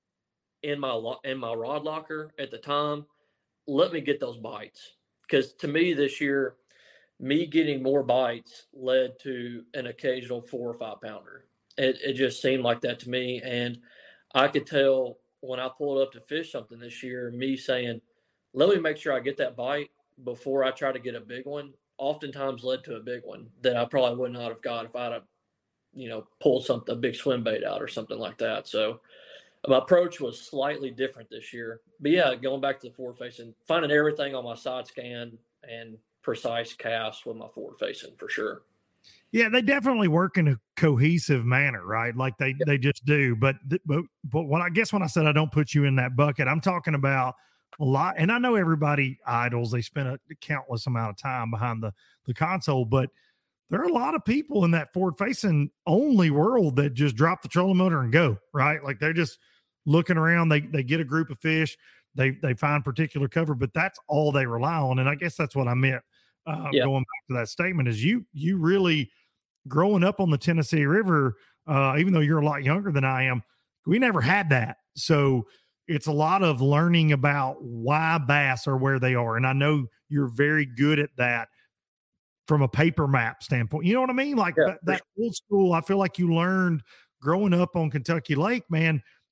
in my lo- in my rod locker at the time. Let me get those bites, because to me this year, me getting more bites led to an occasional four or five pounder. It, it just seemed like that to me, and I could tell when I pulled up to fish something this year, me saying, let me make sure I get that bite before I try to get a big one, oftentimes led to a big one that I probably would not have got if I'd have, you know, pulled something, a big swim bait out or something like that. So my approach was slightly different this year. But yeah, going back to the forward facing, finding everything on my side scan and precise casts with my forward facing for sure. Yeah, they definitely work in a cohesive manner, right? Like they, yeah. they just do. But, but, but what I guess when I said I don't put you in that bucket, I'm talking about a lot. And I know everybody idles, they spend a countless amount of time behind the, the console, but there are a lot of people in that forward facing only world that just drop the trolling motor and go, right? Like they're just looking around. They, they get a group of fish, they, they find particular cover, but that's all they rely on. And I guess that's what I meant. Uh, yeah. Going back to that statement is you, you really growing up on the Tennessee River, uh, even though you're a lot younger than I am, we never had that. So it's a lot of learning about why bass are where they are. And I know you're very good at that from a paper map standpoint. You know what I mean? Like yeah, that, that old school, I feel like you learned growing up on Kentucky Lake, man,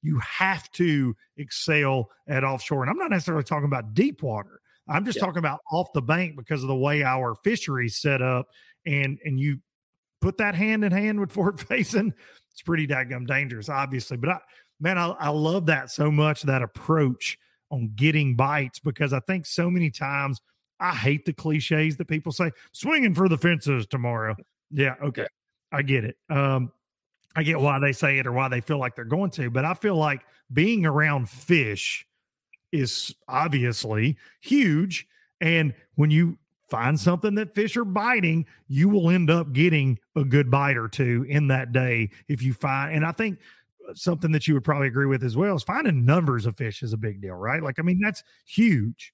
you have to excel at offshore. And I'm not necessarily talking about deep water. I'm just yeah. talking about off the bank because of the way our fisheries set up. And, and you put that hand in hand with forward facing, it's pretty daggum dangerous, obviously. But I, man, I, I love that so much, that approach on getting bites, because I think so many times I hate the cliches that people say, swinging for the fences tomorrow. Yeah. Okay. Yeah. I get it. Um, I get why they say it or why they feel like they're going to, but I feel like being around fish is obviously huge. And when you find something that fish are biting, you will end up getting a good bite or two in that day. If you find, and I think something that you would probably agree with as well is finding numbers of fish is a big deal, right? Like, I mean, that's huge.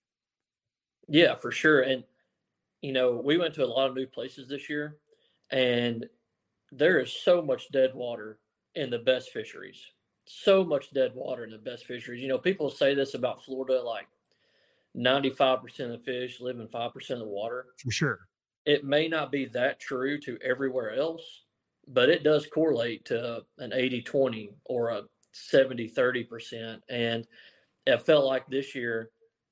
Yeah, for sure. And, you know, we went to a lot of new places this year, and there is so much dead water in the best fisheries. So much dead water in the best fisheries. You know, people say this about Florida, like ninety-five percent of the fish live in five percent of the water. For sure. It may not be that true to everywhere else, but it does correlate to an eighty twenty or a seventy thirty percent. And it felt like this year,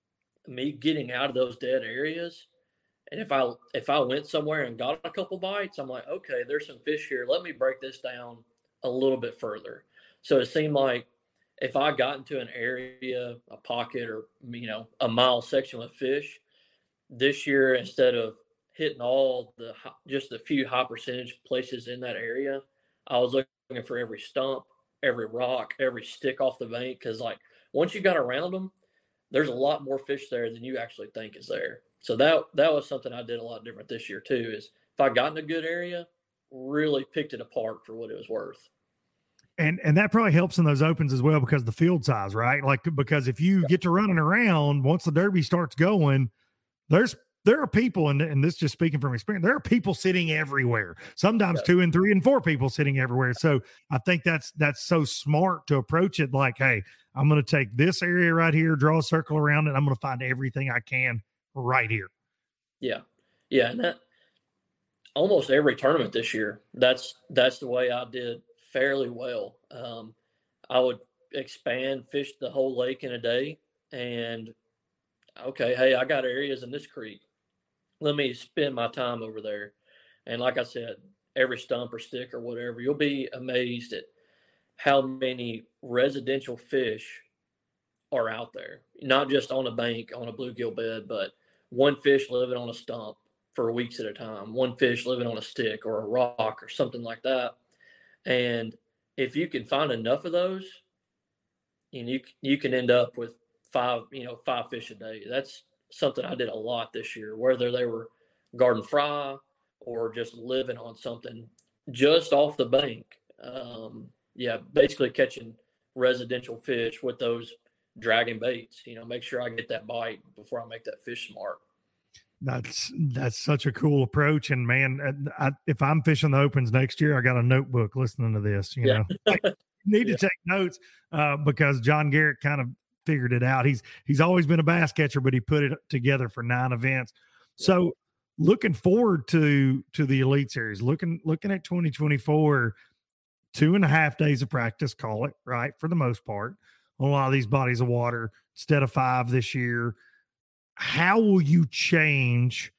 me getting out of those dead areas, and if I if I went somewhere and got a couple bites, I'm like, okay, there's some fish here. Let me break this down a little bit further. So it seemed like if I got into an area, a pocket, or, you know, a mile section with fish, this year, instead of hitting all the just a few high percentage places in that area, I was looking for every stump, every rock, every stick off the bank, because like once you got around them, there's a lot more fish there than you actually think is there. So that that was something I did a lot different this year too, is if I got in a good area, really picked it apart for what it was worth. And and that probably helps in those opens as well, because the field size, right? Like, because if you get to running around, once the derby starts going, there's there are people, and, and this just speaking from experience, there are people sitting everywhere, sometimes yeah. two and three and four people sitting everywhere. So I think that's that's so smart to approach it like, hey, I'm going to take this area right here, draw a circle around it. I'm going to find everything I can right here. Yeah. Yeah. And that almost every tournament this year, that's, that's the way I did fairly well. Um, I would expand, fish the whole lake in a day, and okay, hey, I got areas in this creek. Let me spend my time over there. And like I said, every stump or stick or whatever, you'll be amazed at how many residential fish are out there, not just on a bank, on a bluegill bed, but one fish living on a stump for weeks at a time, one fish living on a stick or a rock or something like that. And if you can find enough of those, and you you can end up with five, you know, five fish a day. That's something I did a lot this year, whether they were garden fry or just living on something just off the bank. Um, yeah, basically catching residential fish with those dragging baits. You know, make sure I get that bite before I make that fish smart. That's that's such a cool approach. And man, I, if I'm fishing the opens next year, I got a notebook listening to this. You yeah. know, like, you need yeah. to take notes uh, because John Garrett kind of figured it out. He's he's always been a bass catcher, but he put it together for nine events. Yeah. So looking forward to to the Elite Series, looking looking at twenty twenty-four, two and a half days of practice, call it, right, for the most part, on a lot of these bodies of water instead of five this year. How will you change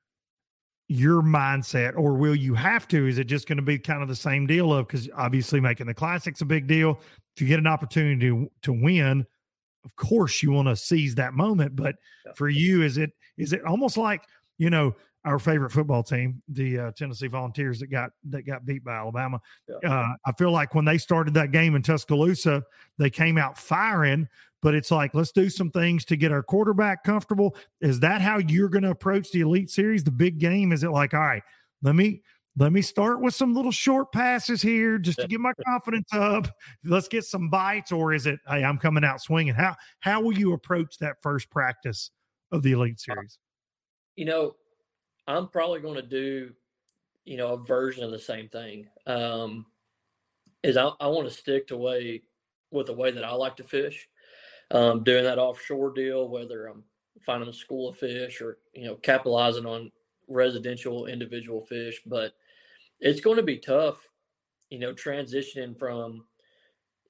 your mindset, or will you have to? Is it just going to be kind of the same deal of, because obviously making the Classic's a big deal. If you get an opportunity to, to win, of course you want to seize that moment. But yeah. for you, is it is it almost like, you know, our favorite football team, the uh, Tennessee Volunteers that got that got beat by Alabama. Yeah. Uh, I feel like when they started that game in Tuscaloosa, they came out firing, but it's like, let's do some things to get our quarterback comfortable. Is that how you're going to approach the Elite Series, the big game? Is it like, all right, let me let me start with some little short passes here just to get my confidence up. Let's get some bites. Or is it, hey, I'm coming out swinging? How how will you approach that first practice of the Elite Series? You know, I'm probably going to do, you know, a version of the same thing. Um, is I, I want to stick to way with the way that I like to fish. Um, doing that offshore deal, whether I'm finding a school of fish or, you know, capitalizing on residential individual fish. But it's going to be tough, you know, transitioning from,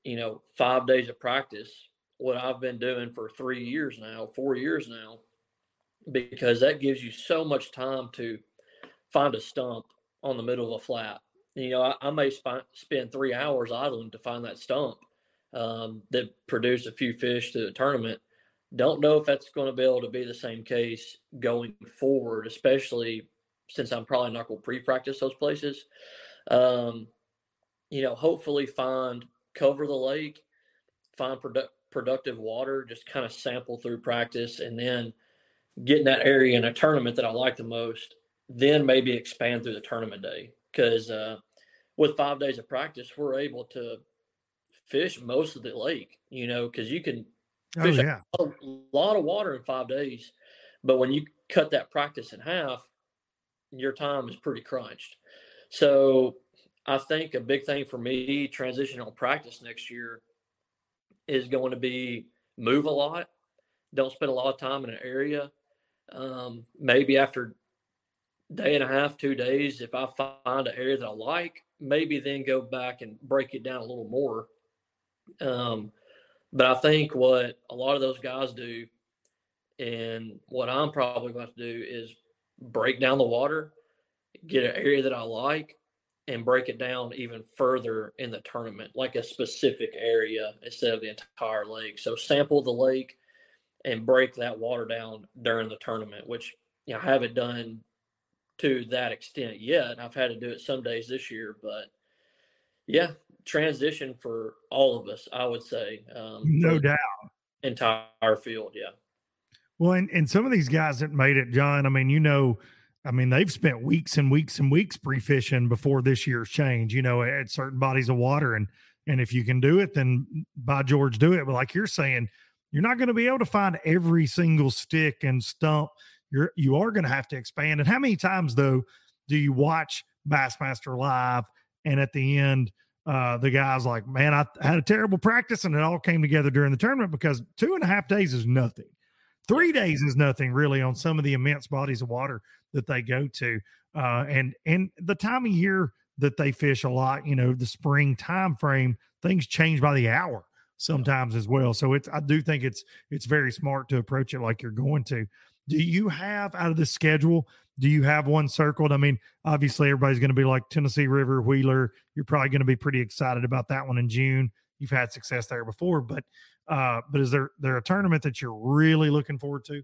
you know, five days of practice, what I've been doing for three years now, four years now, because that gives you so much time to find a stump on the middle of a flat. You know, I, I may sp- spend three hours idling to find that stump um, that produced a few fish to the tournament. Don't know if that's going to be able to be the same case going forward, especially since I'm probably not going to pre-practice those places. Um, you know, hopefully find, cover the lake, find produ- productive water, just kind of sample through practice, and then get in that area in a tournament that I like the most, then maybe expand through the tournament day. Because uh, with five days of practice, we're able to fish most of the lake, you know, because you can fish oh, yeah. a lot, of, lot of water in five days. But when you cut that practice in half, your time is pretty crunched. So I think a big thing for me transitioning on practice next year is going to be move a lot. Don't spend a lot of time in an area. Um, maybe after day and a half, two days, if I find an area that I like, maybe then go back and break it down a little more. Um, but I think what a lot of those guys do, and what I'm probably going to do, is break down the water, get an area that I like, and break it down even further in the tournament, like a specific area instead of the entire lake. So sample the lake and break that water down during the tournament, which, you know, I haven't done to that extent yet. I've had to do it some days this year, but yeah, transition for all of us, I would say. Um, No doubt. Entire field, yeah. Well, and, and some of these guys that made it, John, I mean, you know, I mean, they've spent weeks and weeks and weeks pre-fishing before this year's change, you know, at certain bodies of water. And, and if you can do it, then by George, do it. But like you're saying, you're not going to be able to find every single stick and stump. You're, you are going to have to expand. And how many times, though, do you watch Bassmaster Live and at the end, uh, the guy's like, man, I had a terrible practice and it all came together during the tournament? Because two and a half days is nothing. Three days is nothing really on some of the immense bodies of water that they go to. Uh, and, and the time of year that they fish a lot, you know, the spring time frame, things change by the hour sometimes as well. So it's, I do think it's, it's very smart to approach it like you're going to. Do you have, out of the schedule, do you have one circled? I mean, obviously everybody's going to be like Tennessee River, Wheeler. You're probably going to be pretty excited about that one in June. You've had success there before, but uh, but is there there a tournament that you're really looking forward to?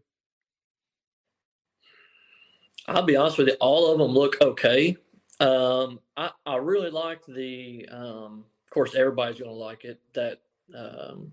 I'll be honest with you, all of them look okay. Um, I, I really like the, um, of course, everybody's going to like it, that um,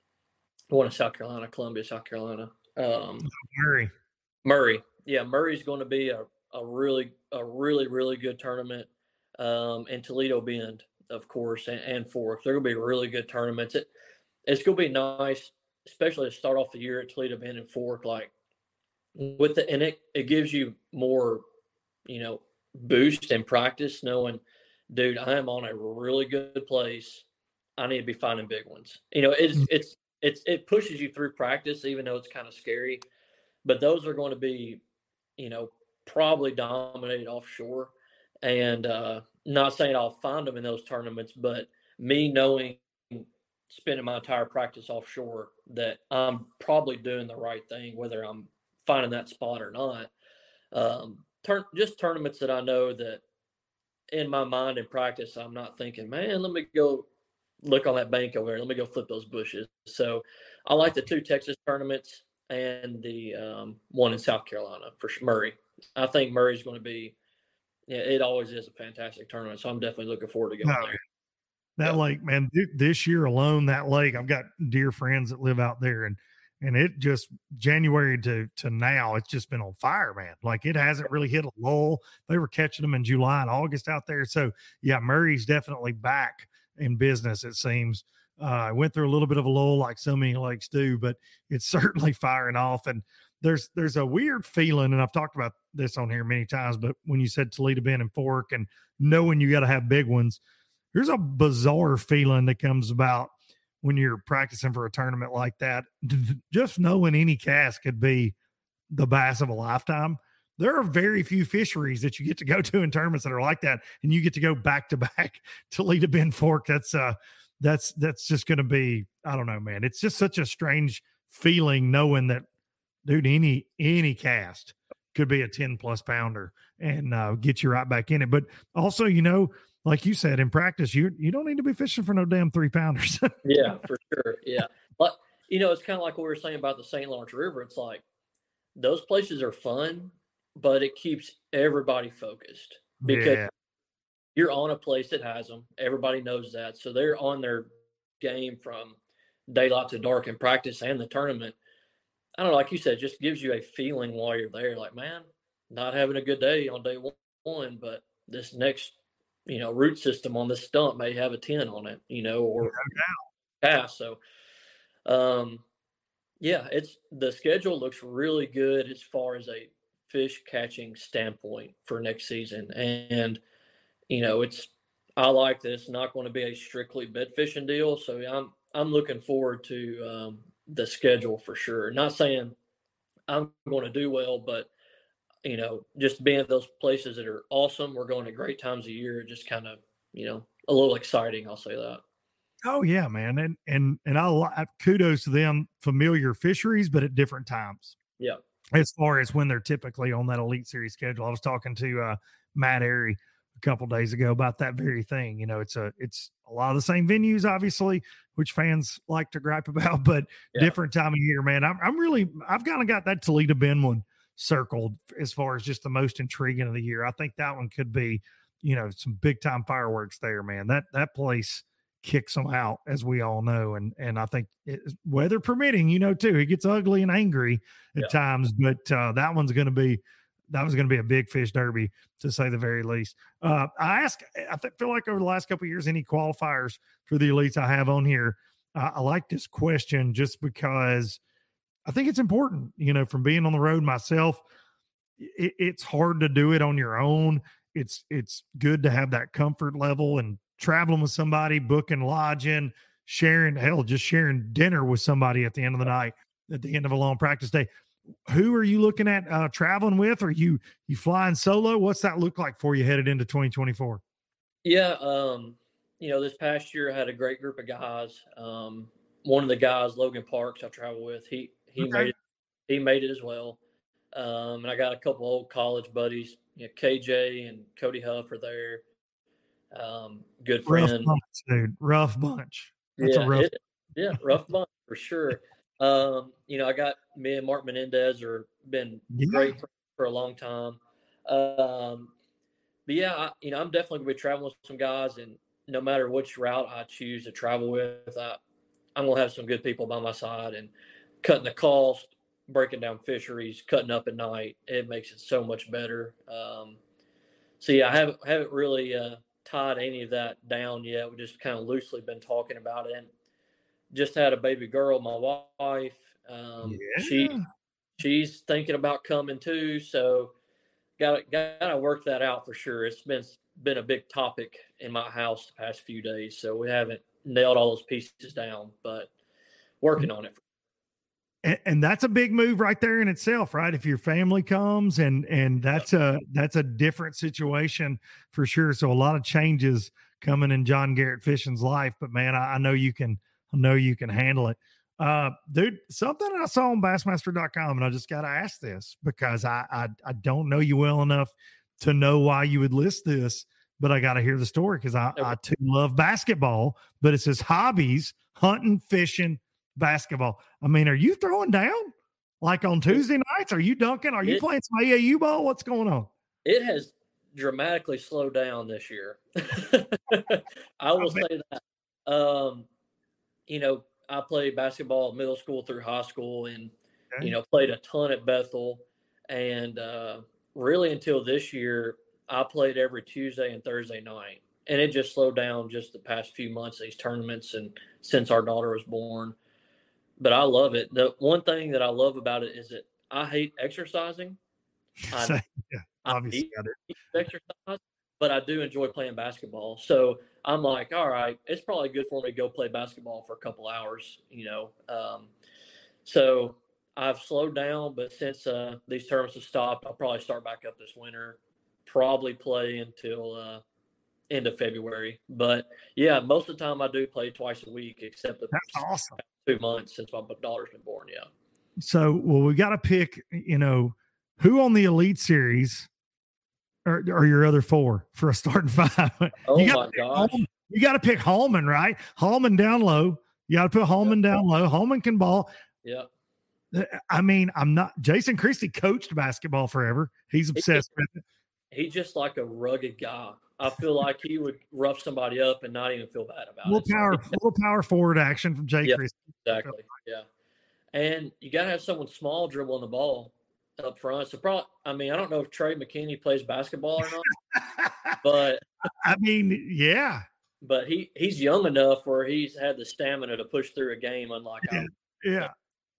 one in South Carolina, Columbia, South Carolina. Um, Murray. Murray. Yeah, Murray's going to be a, a really, a really, really good tournament. Um, and Toledo Bend, of course, and, and Fork. They're going to be really good tournaments. It, it's going to be nice, especially to start off the year at Toledo Bend and Fork, like with the, and it, it gives you more, you know, boost in practice, knowing, dude, I am on a really good place. I need to be finding big ones. You know, it's, it's, it's, it pushes you through practice, even though it's kind of scary, but those are going to be, you know, probably dominated offshore. And uh, not saying I'll find them in those tournaments, but me knowing, spending my entire practice offshore, that I'm probably doing the right thing, whether I'm finding that spot or not. Um, turn just tournaments that I know that in my mind in practice, I'm not thinking, man, let me go look on that bank over there. Let me go flip those bushes. So I like the two Texas tournaments and the um, one in South Carolina for Murray. I think Murray's going to be, yeah, it always is a fantastic tournament. So I'm definitely looking forward to going No. there. That Yeah. lake, man, th- this year alone, that lake, I've got dear friends that live out there, and and it just January to to now, it's just been on fire, man. Like it hasn't really hit a lull. They were catching them in July and August out there. So yeah, Murray's definitely back in business, it seems. Uh, I went through a little bit of a lull like so many lakes do, but it's certainly firing off. And there's there's a weird feeling, and I've talked about this on here many times, but when you said Toledo Bend and Fork and knowing you got to have big ones, there's a bizarre feeling that comes about when you're practicing for a tournament like that. Just knowing any cast could be the bass of a lifetime. There are very few fisheries that you get to go to in tournaments that are like that, and you get to go back to back Toledo Bend Fork. That's uh, that's that's just going to be, I don't know, man. It's just such a strange feeling knowing that, dude, any any cast could be a ten plus pounder and uh, get you right back in it. But also, you know, like you said, in practice, you you don't need to be fishing for no damn three pounders. Yeah, for sure. Yeah. But, you know, it's kind of like what we were saying about the Saint Lawrence River. It's like those places are fun, but it keeps everybody focused because Yeah. you're on a place that has them. Everybody knows that. So they're on their game from daylight to dark in practice and the tournament. I don't know, like you said, it just gives you a feeling while you're there, like, man, not having a good day on day one, but this next, you know, root system on this stump may have a ten on it, you know, or pass. So, um, yeah, it's the schedule looks really good as far as a fish catching standpoint for next season. And, you know, it's, I like that it's not going to be a strictly bed fishing deal. So I'm, I'm looking forward to, um, the schedule for sure. Not saying I'm going to do well, but you know, just being at those places that are awesome, we're going at great times of year, just kind of, you know, a little exciting. I'll say that. Oh yeah, man. And, and, and I'll kudos to them, familiar fisheries, but at different times. Yeah. As far as when they're typically on that Elite Series schedule. I was talking to uh, Matt Airy a couple days ago about that very thing. You know, it's a, it's a lot of the same venues, obviously, which fans like to gripe about, but yeah. different time of year, man. I'm, I'm really, I've kind of got that Toledo Bend one circled as far as just the most intriguing of the year. I think that one could be, you know, some big time fireworks there, man. That, that place kicks them out, as we all know. And, and I think it, weather permitting, you know, too, it gets ugly and angry at yeah. times, but uh, that one's going to be, that was going to be a big fish derby, to say the very least. Uh, I ask, I th- feel like over the last couple of years, any qualifiers for the elites I have on here, uh, I like this question just because I think it's important, you know, from being on the road myself, it, it's hard to do it on your own. It's, it's good to have that comfort level and traveling with somebody, booking lodging, sharing, hell, just sharing dinner with somebody at the end of the night, at the end of a long practice day. Who are you looking at uh, traveling with? Are you you flying solo? What's that look like for you headed into twenty twenty-four? Yeah, um, you know, this past year I had a great group of guys. Um, one of the guys, Logan Parks, I travel with, he he okay. made it. He made it as well. Um, and I got a couple old college buddies. You know, K J and Cody Huff are there. Um, good friend, rough bunch, dude. Rough bunch. That's yeah, a rough. It, yeah, rough bunch for sure. Um, you know, I got me and Mark Menendez are been yeah. great for, for a long time. Um, but yeah, I, you know, I'm definitely gonna be traveling with some guys, and no matter which route I choose to travel with, I, I'm gonna have some good people by my side and cutting the cost, breaking down fisheries, cutting up at night. It makes it so much better. Um, so yeah, I haven't haven't really uh, tied any of that down yet. We've just kind of loosely been talking about it. And just had a baby girl, my wife. Um, yeah. She she's thinking about coming too, so got got to work that out for sure. It's been been a big topic in my house the past few days, so we haven't nailed all those pieces down, but working on it. And, and that's a big move right there in itself, right? If your family comes, and and that's a that's a different situation for sure. So a lot of changes coming in John Garrett Fishing's life, but man, I, I know you can. I know you can handle it. Uh, dude, something I saw on Bassmaster dot com, and I just got to ask this because I, I I don't know you well enough to know why you would list this, but I got to hear the story because I, I too love basketball, but it says hobbies, hunting, fishing, basketball. I mean, are you throwing down like on Tuesday nights? Are you dunking? Are you it, playing some A A U ball? What's going on? It has dramatically slowed down this year. I will I say that. Um, You know, I played basketball middle school through high school and, okay. you know, played a ton at Bethel. And uh, really until this year, I played every Tuesday and Thursday night. And it just slowed down just the past few months, these tournaments, and since our daughter was born. But I love it. The one thing that I love about it is that I hate exercising. I, yeah, obviously. I hate exercise, but I do enjoy playing basketball. So I'm like, all right, it's probably good for me to go play basketball for a couple hours, you know. Um, so I've slowed down, but since uh, these tournaments have stopped, I'll probably start back up this winter, probably play until uh, end of February. But yeah, most of the time I do play twice a week, except the That's awesome. two months since my daughter's been born. Yeah. So, well, we got to pick, you know, who on the Elite Series are, are your other four for a starting five. Oh you my gosh. Hallman. You got to pick Hallman, right? Hallman down low. You got to put Hallman Yep. down low. Hallman can ball. Yeah. I mean, I'm not. Jason Christie coached basketball forever. He's obsessed with it. He's just like a rugged guy. I feel like he would rough somebody up and not even feel bad about A little it. power, a little power forward action from Jay Yeah. Christie. Exactly. Yeah. And you got to have someone small dribbling the ball up front. So, probably, I mean, I don't know if Trey McKinney plays basketball or not, but I mean, yeah, but he, he's young enough where he's had the stamina to push through a game, unlike I. yeah.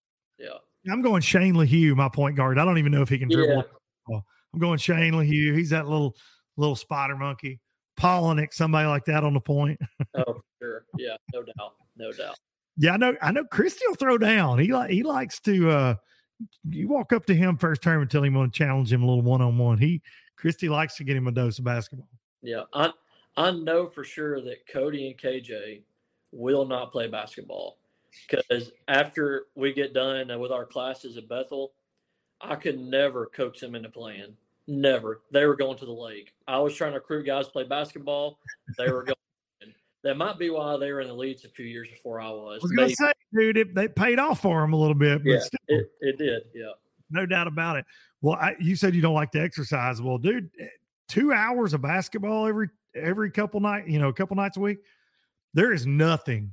Yeah. I'm going Shane LaHue, my point guard. I don't even know if he can dribble. Yeah. I'm going Shane LaHue. He's that little little spider monkey. Polinick, somebody like that on the point. Oh, for sure. Yeah, no doubt. No doubt. Yeah, I know. I know. Christie will throw down. He like he likes to. uh You walk up to him first term and tell him you want to challenge him a little one on one. He Christie likes to get him a dose of basketball. Yeah, I I know for sure that Cody and K J will not play basketball because after we get done with our classes at Bethel, I could never coax them into playing. Never. They were going to the lake. I was trying to recruit guys to play basketball. They were going. That might be why they were in the leads a few years before I was. I was going to say, dude, it, they paid off for him a little bit. But yeah, still, it, it did. Yeah. No doubt about it. Well, I, you said you don't like to exercise. Well, dude, two hours of basketball every every couple night, you know, a couple nights a week. There is nothing,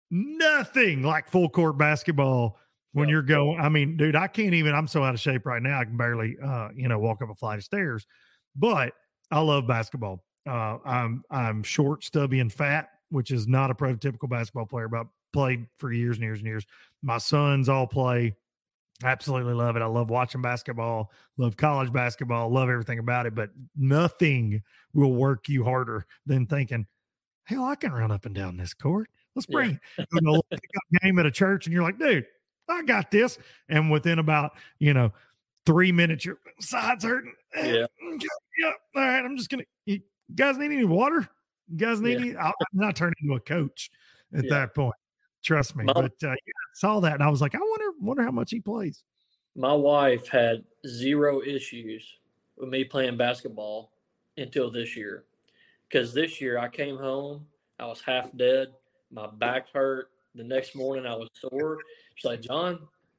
nothing like full court basketball when Yeah. you're going. I mean, dude, I can't even. I'm so out of shape right now. I can barely, uh, you know, walk up a flight of stairs. But I love basketball. Uh, I'm I'm short, stubby, and fat, which is not a prototypical basketball player, but played for years and years and years. My sons all play. Absolutely love it. I love watching basketball, love college basketball, love everything about it, but nothing will work you harder than thinking, hell, I can run up and down this court. Let's bring yeah. it. You know, pick up game at a church and you're like, dude, I got this. And within about, you know, three minutes, your sides hurting. Yeah. Yeah. All right. I'm just going to, you guys need any water? You guys need Yeah. any? I'll not turn into a coach at Yeah. that point. Trust me. My, but uh, yeah, I saw that and I was like, I wonder, wonder how much he plays. My wife had zero issues with me playing basketball until this year. Because this year I came home, I was half dead, my back hurt. The next morning I was sore. She's like, John,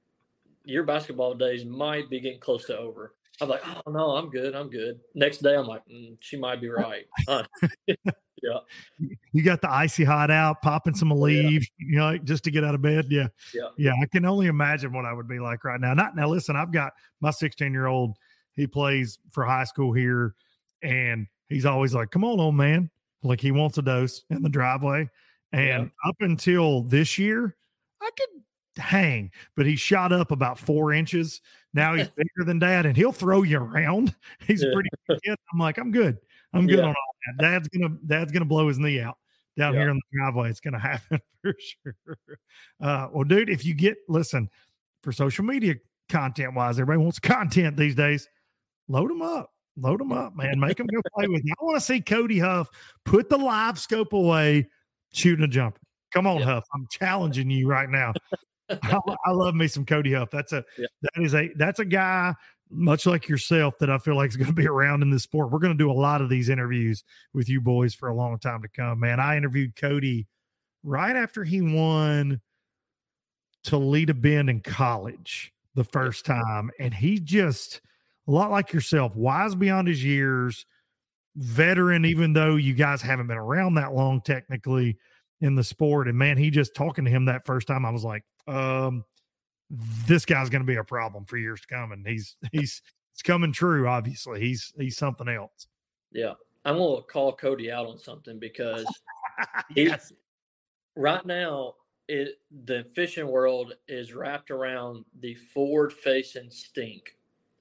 your basketball days might be getting close to over. I'm like, oh, no, I'm good. I'm good. Next day, I'm like, mm, she might be right. Yeah. You got the icy hot out, popping some leaves, yeah. you know, just to get out of bed. Yeah. Yeah. Yeah. I can only imagine what I would be like right now. Not now, listen, I've got my sixteen year old, he plays for high school here, and he's always like, come on, old man. Like he wants a dose in the driveway. And yeah. up until this year, I could hang, but he shot up about four inches. Now he's bigger than dad, and he'll throw you around. He's yeah. pretty good. I'm like, I'm good. I'm good yeah. on all that. Dad's gonna Dad's gonna blow his knee out down yeah. here in the driveway. It's gonna happen for sure. Uh, well, dude, if you get listen for social media content wise, everybody wants content these days. Load them up. Load them up, man. Make them go play with you. I want to see Cody Huff put the live scope away, shooting a jumper. Come on, yeah. Huff. I'm challenging you right now. I, I love me some Cody Huff. That's a yeah. that is a that's a guy much like yourself that I feel like is going to be around in this sport. We're going to do a lot of these interviews with you boys for a long time to come, man. I interviewed Cody right after he won Toledo Bend in college the first time, and he just a lot like yourself, wise beyond his years, veteran, even though you guys haven't been around that long technically in the sport. And man, he just talking to him that first time, I was like, um, this guy's going to be a problem for years to come. And he's, he's, it's coming true. Obviously he's, he's something else. Yeah. I'm going to call Cody out on something because yes. he, right now it, the fishing world is wrapped around the forward facing stink.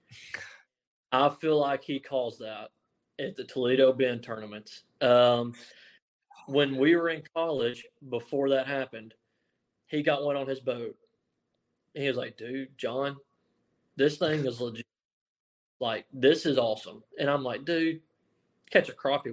I feel like he calls that at the Toledo Bend tournaments. Um, when we were in college, before that happened, he got one on his boat. He was like, dude, John, this thing is legit. Like, this is awesome. And I'm like, dude, catch a crappie with it.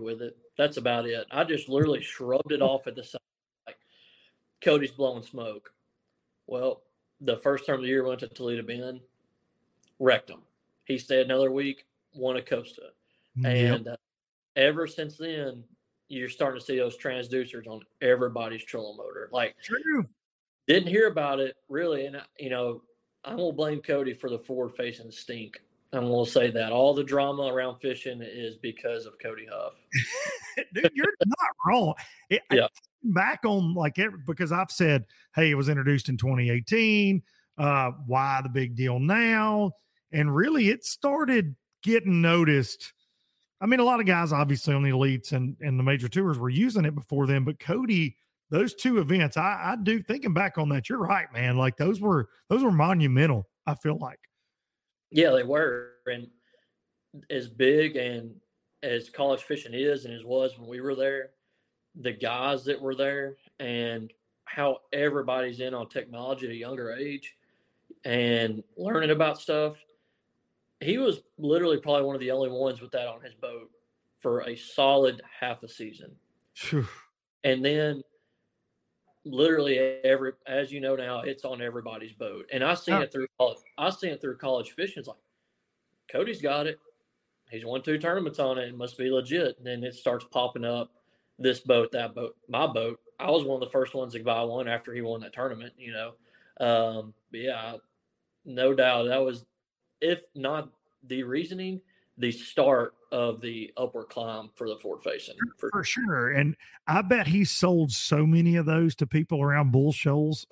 That's about it. I just literally shrugged it off at the side, like Cody's blowing smoke. Well, the first term of the year went to Toledo Bend, wrecked him. He stayed another week, won a Costa, and yep. uh, ever since then, you're starting to see those transducers on everybody's trolling motor. Like, true. Didn't hear about it really, and you know, I'm gonna blame Cody for the forward-facing stink. I'm gonna say that all the drama around fishing is because of Cody Huff. Dude, you're not wrong. It, yeah. Back on like every, because I've said, hey, it was introduced in twenty eighteen. Uh, why the big deal now? And really, it started getting noticed. I mean, a lot of guys, obviously, on the elites and, and the major tours were using it before then, but Cody, those two events, I, I do thinking back on that. You're right, man. Like those were those were monumental. I feel like. Yeah, they were, and as big and as college fishing is and as was when we were there, the guys that were there and how everybody's in on technology at a younger age and learning about stuff. He was literally probably one of the only ones with that on his boat for a solid half a season. And then literally every, as you know now, it's on everybody's boat. And I seen oh. it through college. I seen it through college fishing. It's like, Cody's got it. He's won two tournaments on it. It must be legit. And then it starts popping up. This boat, that boat, my boat. I was one of the first ones to buy one after he won that tournament, you know. Um, but yeah, no doubt that was, if not the reasoning, the start of the upward climb for the forward facing. For, for sure. And I bet he sold so many of those to people around Bull Shoals.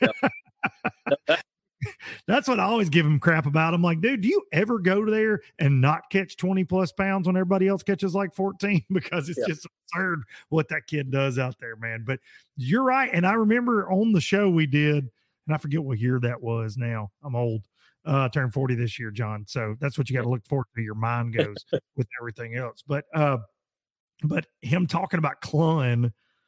Yep. That's what I always give him crap about. I'm like, dude, do you ever go there and not catch twenty plus pounds when everybody else catches like fourteen? Because it's yeah. just absurd what that kid does out there, man. But you're right. And I remember on the show we did, and I forget what year that was now. I'm old. Uh, I turned forty this year, John. So that's what you got to look forward to. Your mind goes with everything else. But, uh, but him talking about Clunn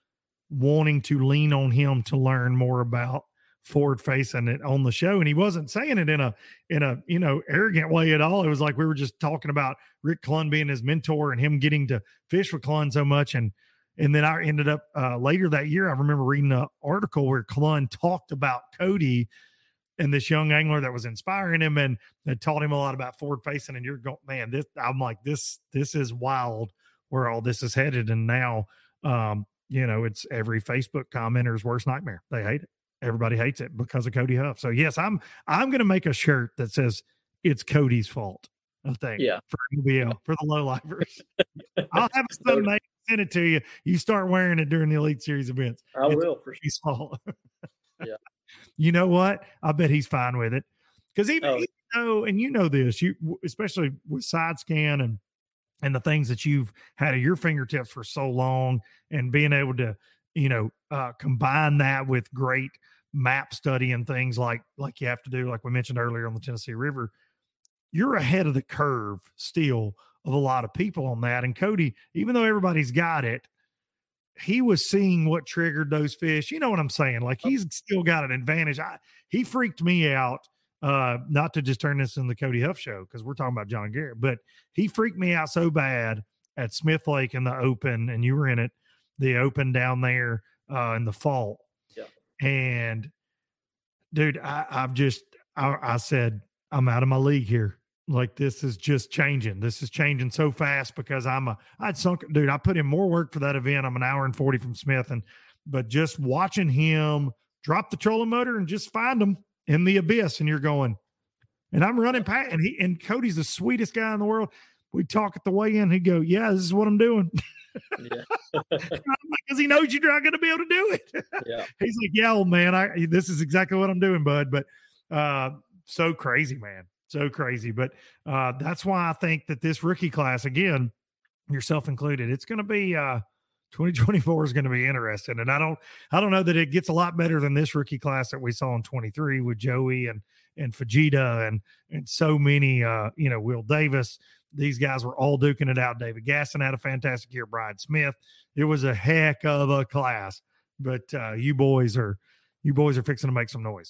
wanting to lean on him to learn more about forward facing it on the show. And he wasn't saying it in a, in a, you know, arrogant way at all. It was like, we were just talking about Rick Clunn being his mentor and him getting to fish with Clunn so much. And, and then I ended up uh, later that year, I remember reading an article where Clunn talked about Cody and this young angler that was inspiring him and that taught him a lot about forward facing. And you're going, man, this, I'm like, this, this is wild where all this is headed. And now, um, you know, it's every Facebook commenter's worst nightmare. They hate it. Everybody hates it because of Cody Huff. So yes, I'm I'm going to make a shirt that says it's Cody's fault. I think. Yeah. For U B L for the low lifers. I'll have a son mate send it to you. You start wearing it during the Elite Series events. I it's will for Cody's fault. Yeah. You know what? I bet he's fine with it because even, oh. even though, and you know this, you especially with side scan and and the things that you've had at your fingertips for so long, and being able to, you know, uh, combine that with great map study and things like, like you have to do, like we mentioned earlier on the Tennessee River, you're ahead of the curve still of a lot of people on that. And Cody, even though everybody's got it, he was seeing what triggered those fish. You know what I'm saying? Like he's still got an advantage. I, he freaked me out, uh, not to just turn this into the Cody Huff show, because we're talking about John Garrett, but he freaked me out so bad at Smith Lake in the Open, and you were in it, the Open down there uh, in the fall. Yeah. And dude, I, I've just, I, I said, I'm out of my league here. Like this is just changing. This is changing so fast because I'm a, I'd sunk, dude, I put in more work for that event. I'm an hour and forty from Smith. And, but just watching him drop the trolling motor and just find him in the abyss. And you're going, and I'm running past, and he, and Cody's the sweetest guy in the world. We talk at the weigh in. He'd go, yeah, this is what I'm doing. Yeah. Because he knows you're not going to be able to do it. Yeah. He's like, yeah, old man, I, this is exactly what I'm doing, bud. But uh, so crazy, man. So crazy. But uh, that's why I think that this rookie class, again, yourself included, it's going to be uh, twenty twenty-four is going to be interesting. And I don't, I don't know that it gets a lot better than this rookie class that we saw in twenty-three with Joey and, and Fujita and, and so many, uh, you know, Will Davis. These guys were all duking it out. David Gasson had a fantastic year. Brian Smith. It was a heck of a class, but uh, you boys are, you boys are fixing to make some noise.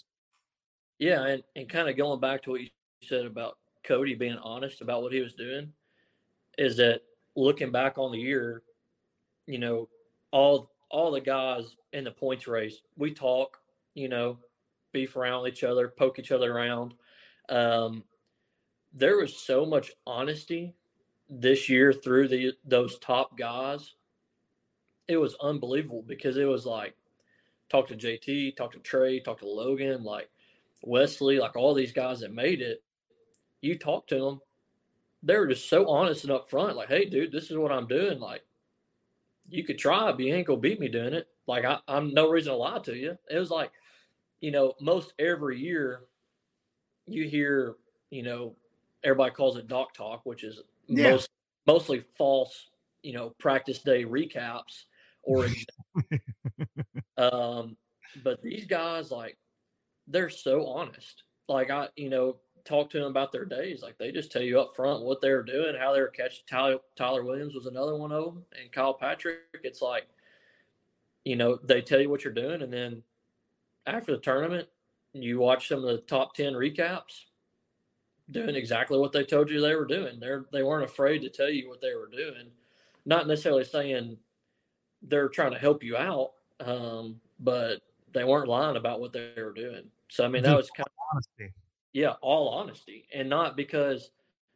Yeah. And, and kind of going back to what you said about Cody being honest about what he was doing, is that looking back on the year, you know, all all the guys in the points race, we talk, you know, beef around with each other, poke each other around. Um, there was so much honesty this year through the those top guys. It was unbelievable because it was like, talk to J T, talk to Trey, talk to Logan, like Wesley, like all these guys that made it. You talk to them, they were just so honest and upfront. Like, hey, dude, this is what I'm doing. Like, you could try, but you ain't gonna beat me doing it. Like, I, I'm no reason to lie to you. It was like, you know, most every year you hear, you know, everybody calls it doc talk, which is Yeah. most mostly false, you know, practice day recaps or um, but these guys, like, they're so honest. Like, I, you know, talk to them about their days. Like, they just tell you up front what they were doing, how they were catching. Tyler, Tyler Williams was another one of them, and Kyle Patrick. It's like, you know, they tell you what you're doing, and then after the tournament, you watch some of the top ten recaps, doing exactly what they told you they were doing. They're they weren't afraid to tell you what they were doing, not necessarily saying they're trying to help you out, um, but they weren't lying about what they were doing. So I mean, that was kind of honesty. Yeah, all honesty, and not because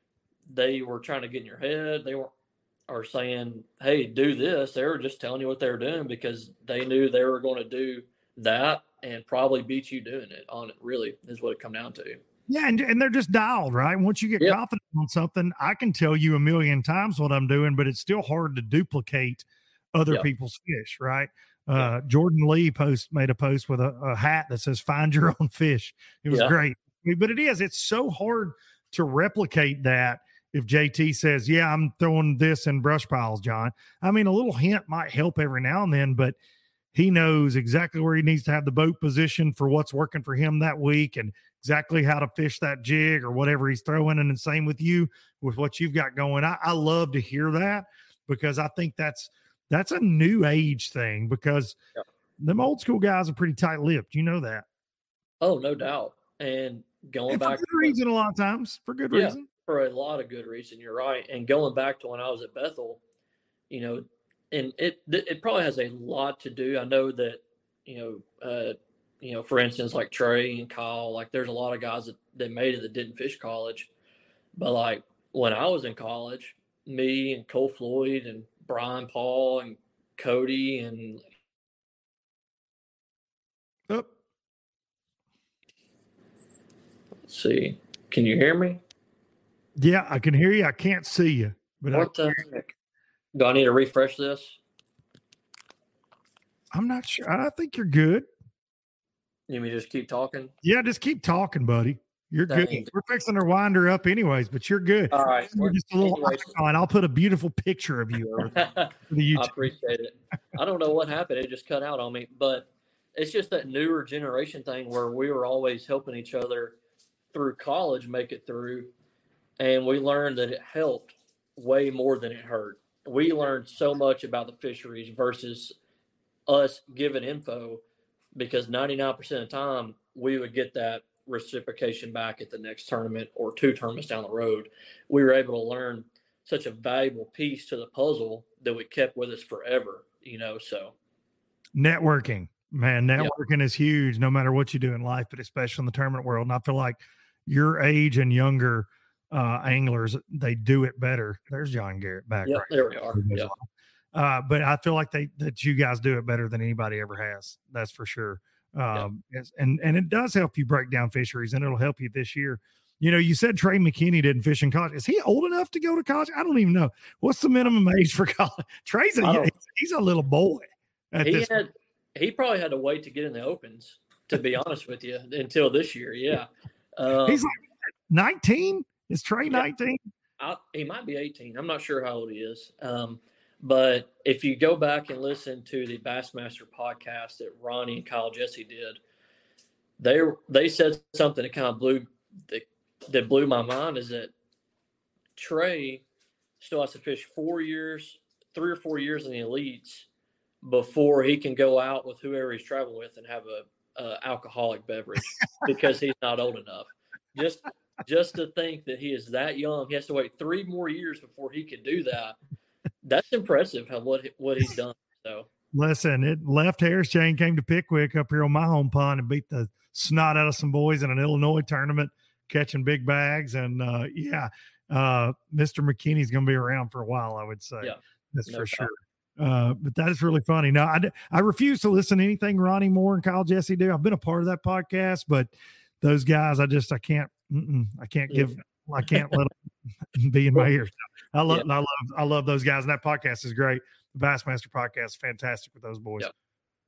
they were trying to get in your head. They weren't or saying, "Hey, do this." They were just telling you what they were doing because they knew they were going to do that and probably beat you doing it. On it, really, is what it come down to. Yeah, and, and they're just dialed, right? Once you get Yep. confident on something, I can tell you a million times what I'm doing, but it's still hard to duplicate other Yep. people's fish, right? Uh, Jordan Lee post made a post with a, a hat that says "Find your own fish." It was Yeah. great, but it is. It's so hard to replicate that. If J T says, "Yeah, I'm throwing this in brush piles, John," I mean, a little hint might help every now and then, but he knows exactly where he needs to have the boat position for what's working for him that week and exactly how to fish that jig or whatever he's throwing. And the same with you, with what you've got going. I, I love to hear that because I think that's that's a new age thing because Yeah. them old school guys are pretty tight lipped. You know that. Oh, no doubt. And going And for back good to reason a lot of times. For good Yeah. reason. for a lot of good reason, you're right. And going back to when I was at Bethel, you know, and it it probably has a lot to do. I know that, you know, uh, you know, for instance, like Trey and Kyle, like there's a lot of guys that, that made it that didn't fish college. But like when I was in college, me and Cole Floyd and Brian Paul and Cody and Oh, let's see, can you hear me? yeah, I can hear you. I can't see you. But I, What the heck? Do I need to refresh this? I'm not sure. I think you're good. You mean just keep talking? Yeah, just keep talking, buddy. You're Dang. good. We're fixing to wind her up anyways, but you're good. All right. You're just a little Anyways. icon. I'll put a beautiful picture of you over there I for the YouTube. appreciate it. I don't know what happened. It just cut out on me. But it's just that newer generation thing where we were always helping each other through college make it through. And we learned that it helped way more than it hurt. We learned so much about the fisheries versus us giving info because ninety-nine percent of the time we would get that reciprocation back at the next tournament or two tournaments down the road. We were able to learn such a valuable piece to the puzzle that we kept with us forever, you know, so. Networking, man, networking is huge no matter what you do in life, but especially in the tournament world. And I feel like your age and younger uh, anglers, they do it better. There's John Garrett back. Yeah, right there we are. Yeah. Uh, but I feel like they that you guys do it better than anybody ever has. That's for sure. Um, it's- and and it does help you break down fisheries, and it'll help you this year. You know, you said Trey McKinney didn't fish in college. Is he old enough to go to college? I don't even know. What's the minimum age for college? Trey's I a don't- he's a little boy. At He this had he probably had to wait to get in the opens, to be honest with you, until this year. Yeah. Um, he's like nineteen. Is Trey Yeah. nineteen? I, he might be eighteen. I'm not sure how old he is. Um, but if you go back and listen to the Bassmaster podcast that Ronnie and Kyle Jesse did, they they said something that kind of blew that, that blew my mind is that Trey still has to fish four years, three or four years in the elites before he can go out with whoever he's traveling with and have a, a alcoholic beverage because he's not old enough. Just just to think that he is that young, he has to wait three more years before he can do that. That's impressive how what what he's done. So listen, it left Harris Chain, came to Pickwick up here on my home pond and beat the snot out of some boys in an Illinois tournament, catching big bags. And uh, yeah, uh, Mister McKinney's going to be around for a while, I would say. Yeah, that's no for doubt. sure. Uh, but that is really funny. Now, I, I refuse to listen to anything Ronnie Moore and Kyle Jesse do. I've been a part of that podcast, but those guys, I just, I can't, I can't give, yeah. I can't let them be in my ears. I love, yeah. I love, I love those guys. And that podcast is great. The Bassmaster podcast is fantastic with those boys. Yep.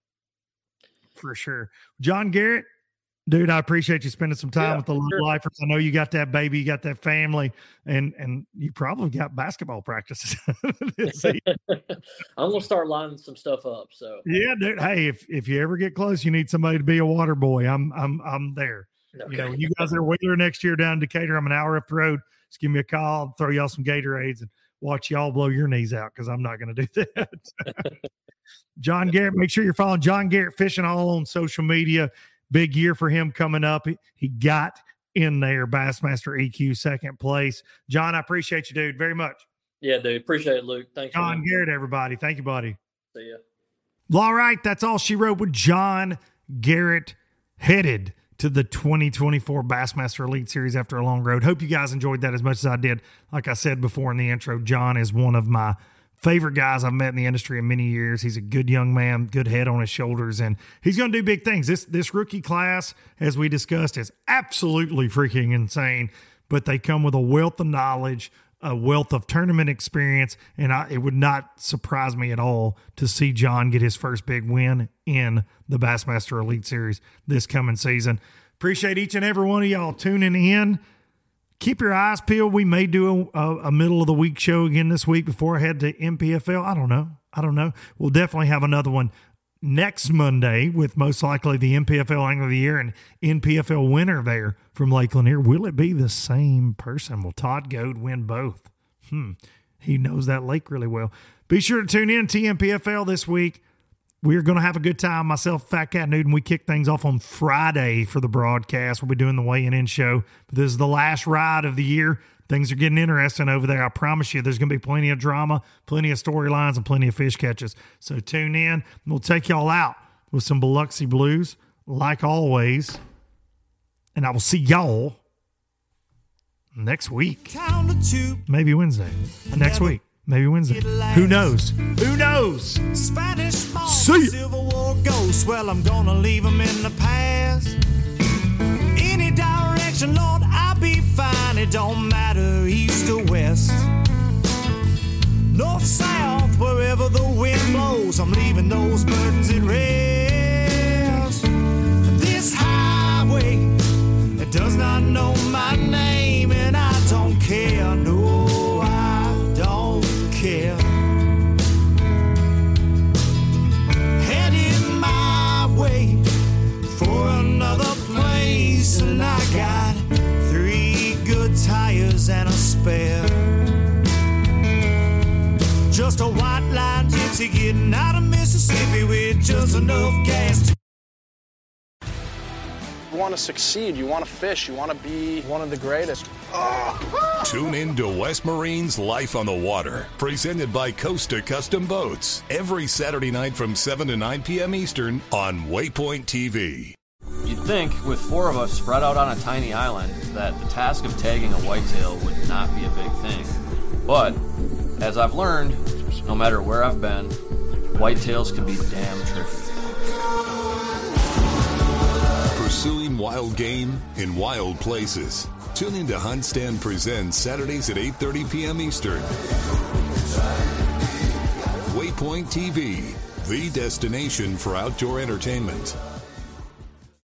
For sure. John Garrett, dude, I appreciate you spending some time yeah, with the sure. lifers. I know you got that baby, you got that family, and and you probably got basketball practices. I'm gonna start lining some stuff up. So yeah, dude. Hey, if if you ever get close, you need somebody to be a water boy. I'm I'm I'm there. Okay. You know, when you guys are Wheeler next year down in Decatur, I'm an hour up the road. Just give me a call, I'll throw y'all some Gatorades and watch y'all blow your knees out because I'm not gonna do that. John Garrett, make sure you're following John Garrett Fishing all on social media. Big year for him coming up. He, he got in there, Bassmaster E Q, second place. John, I appreciate you, dude, very much. Yeah, dude. Appreciate it, Luke. Thanks. John Garrett, everybody. Thank you, buddy. See ya. Well, all right. That's all she wrote with John Garrett, headed to the twenty twenty-four Bassmaster Elite Series after a long road. Hope you guys enjoyed that as much as I did. Like I said before in the intro, John is one of my favorite guys I've met in the industry in many years. He's a good young man, good head on his shoulders, and he's going to do big things. This this rookie class, as we discussed, is absolutely freaking insane, but they come with a wealth of knowledge, a wealth of tournament experience, and I, it would not surprise me at all to see John get his first big win in the Bassmaster Elite Series this coming season. Appreciate each and every one of y'all tuning in. Keep your eyes peeled. We may do a, a, a middle of the week show again this week before I head to M P F L. I don't know. I don't know. We'll definitely have another one next Monday with most likely the M P F L Angler of the Year and N P F L winner there from Lake Lanier. Will it be the same person? Will Todd Goad win both? Hmm. He knows that lake really well. Be sure to tune in to T M P F L this week. We're going to have a good time. Myself, Fat Cat Newton, we kick things off on Friday for the broadcast. We'll be doing the weigh-in show. But this is the last ride of the year. Things are getting interesting over there. I promise you there's going to be plenty of drama, plenty of storylines, and plenty of fish catches. So tune in. We'll take y'all out with some Biloxi Blues, like always. And I will see y'all next week. Maybe Wednesday. Next week. Maybe Wednesday. Who knows? Who knows? Spanish See ya. Civil War ghosts. Well, I'm gonna leave them in the past. Any direction, Lord, I'll be fine. It don't matter east or west. North, south, wherever the wind blows, I'm leaving those burdens at rest. This highway, it does not know my name, and I don't care. No, I don't care. Heading my way for another place, and I got three good tires and a spare. Just a white line gypsy getting out of Mississippi with just enough gas to You want to succeed, you want to fish, you want to be one of the greatest. Oh. Tune in to West Marine's Life on the Water, presented by Costa Custom Boats, every Saturday night from seven to nine p.m. Eastern on Waypoint T V. You'd think, with four of us spread out on a tiny island, that the task of tagging a whitetail would not be a big thing. But, as I've learned, no matter where I've been, whitetails can be damn tricky. Pursuing wild game in wild places. Tune in to Hunt Stand Presents Saturdays at eight thirty p.m. Eastern. Waypoint T V, the destination for outdoor entertainment.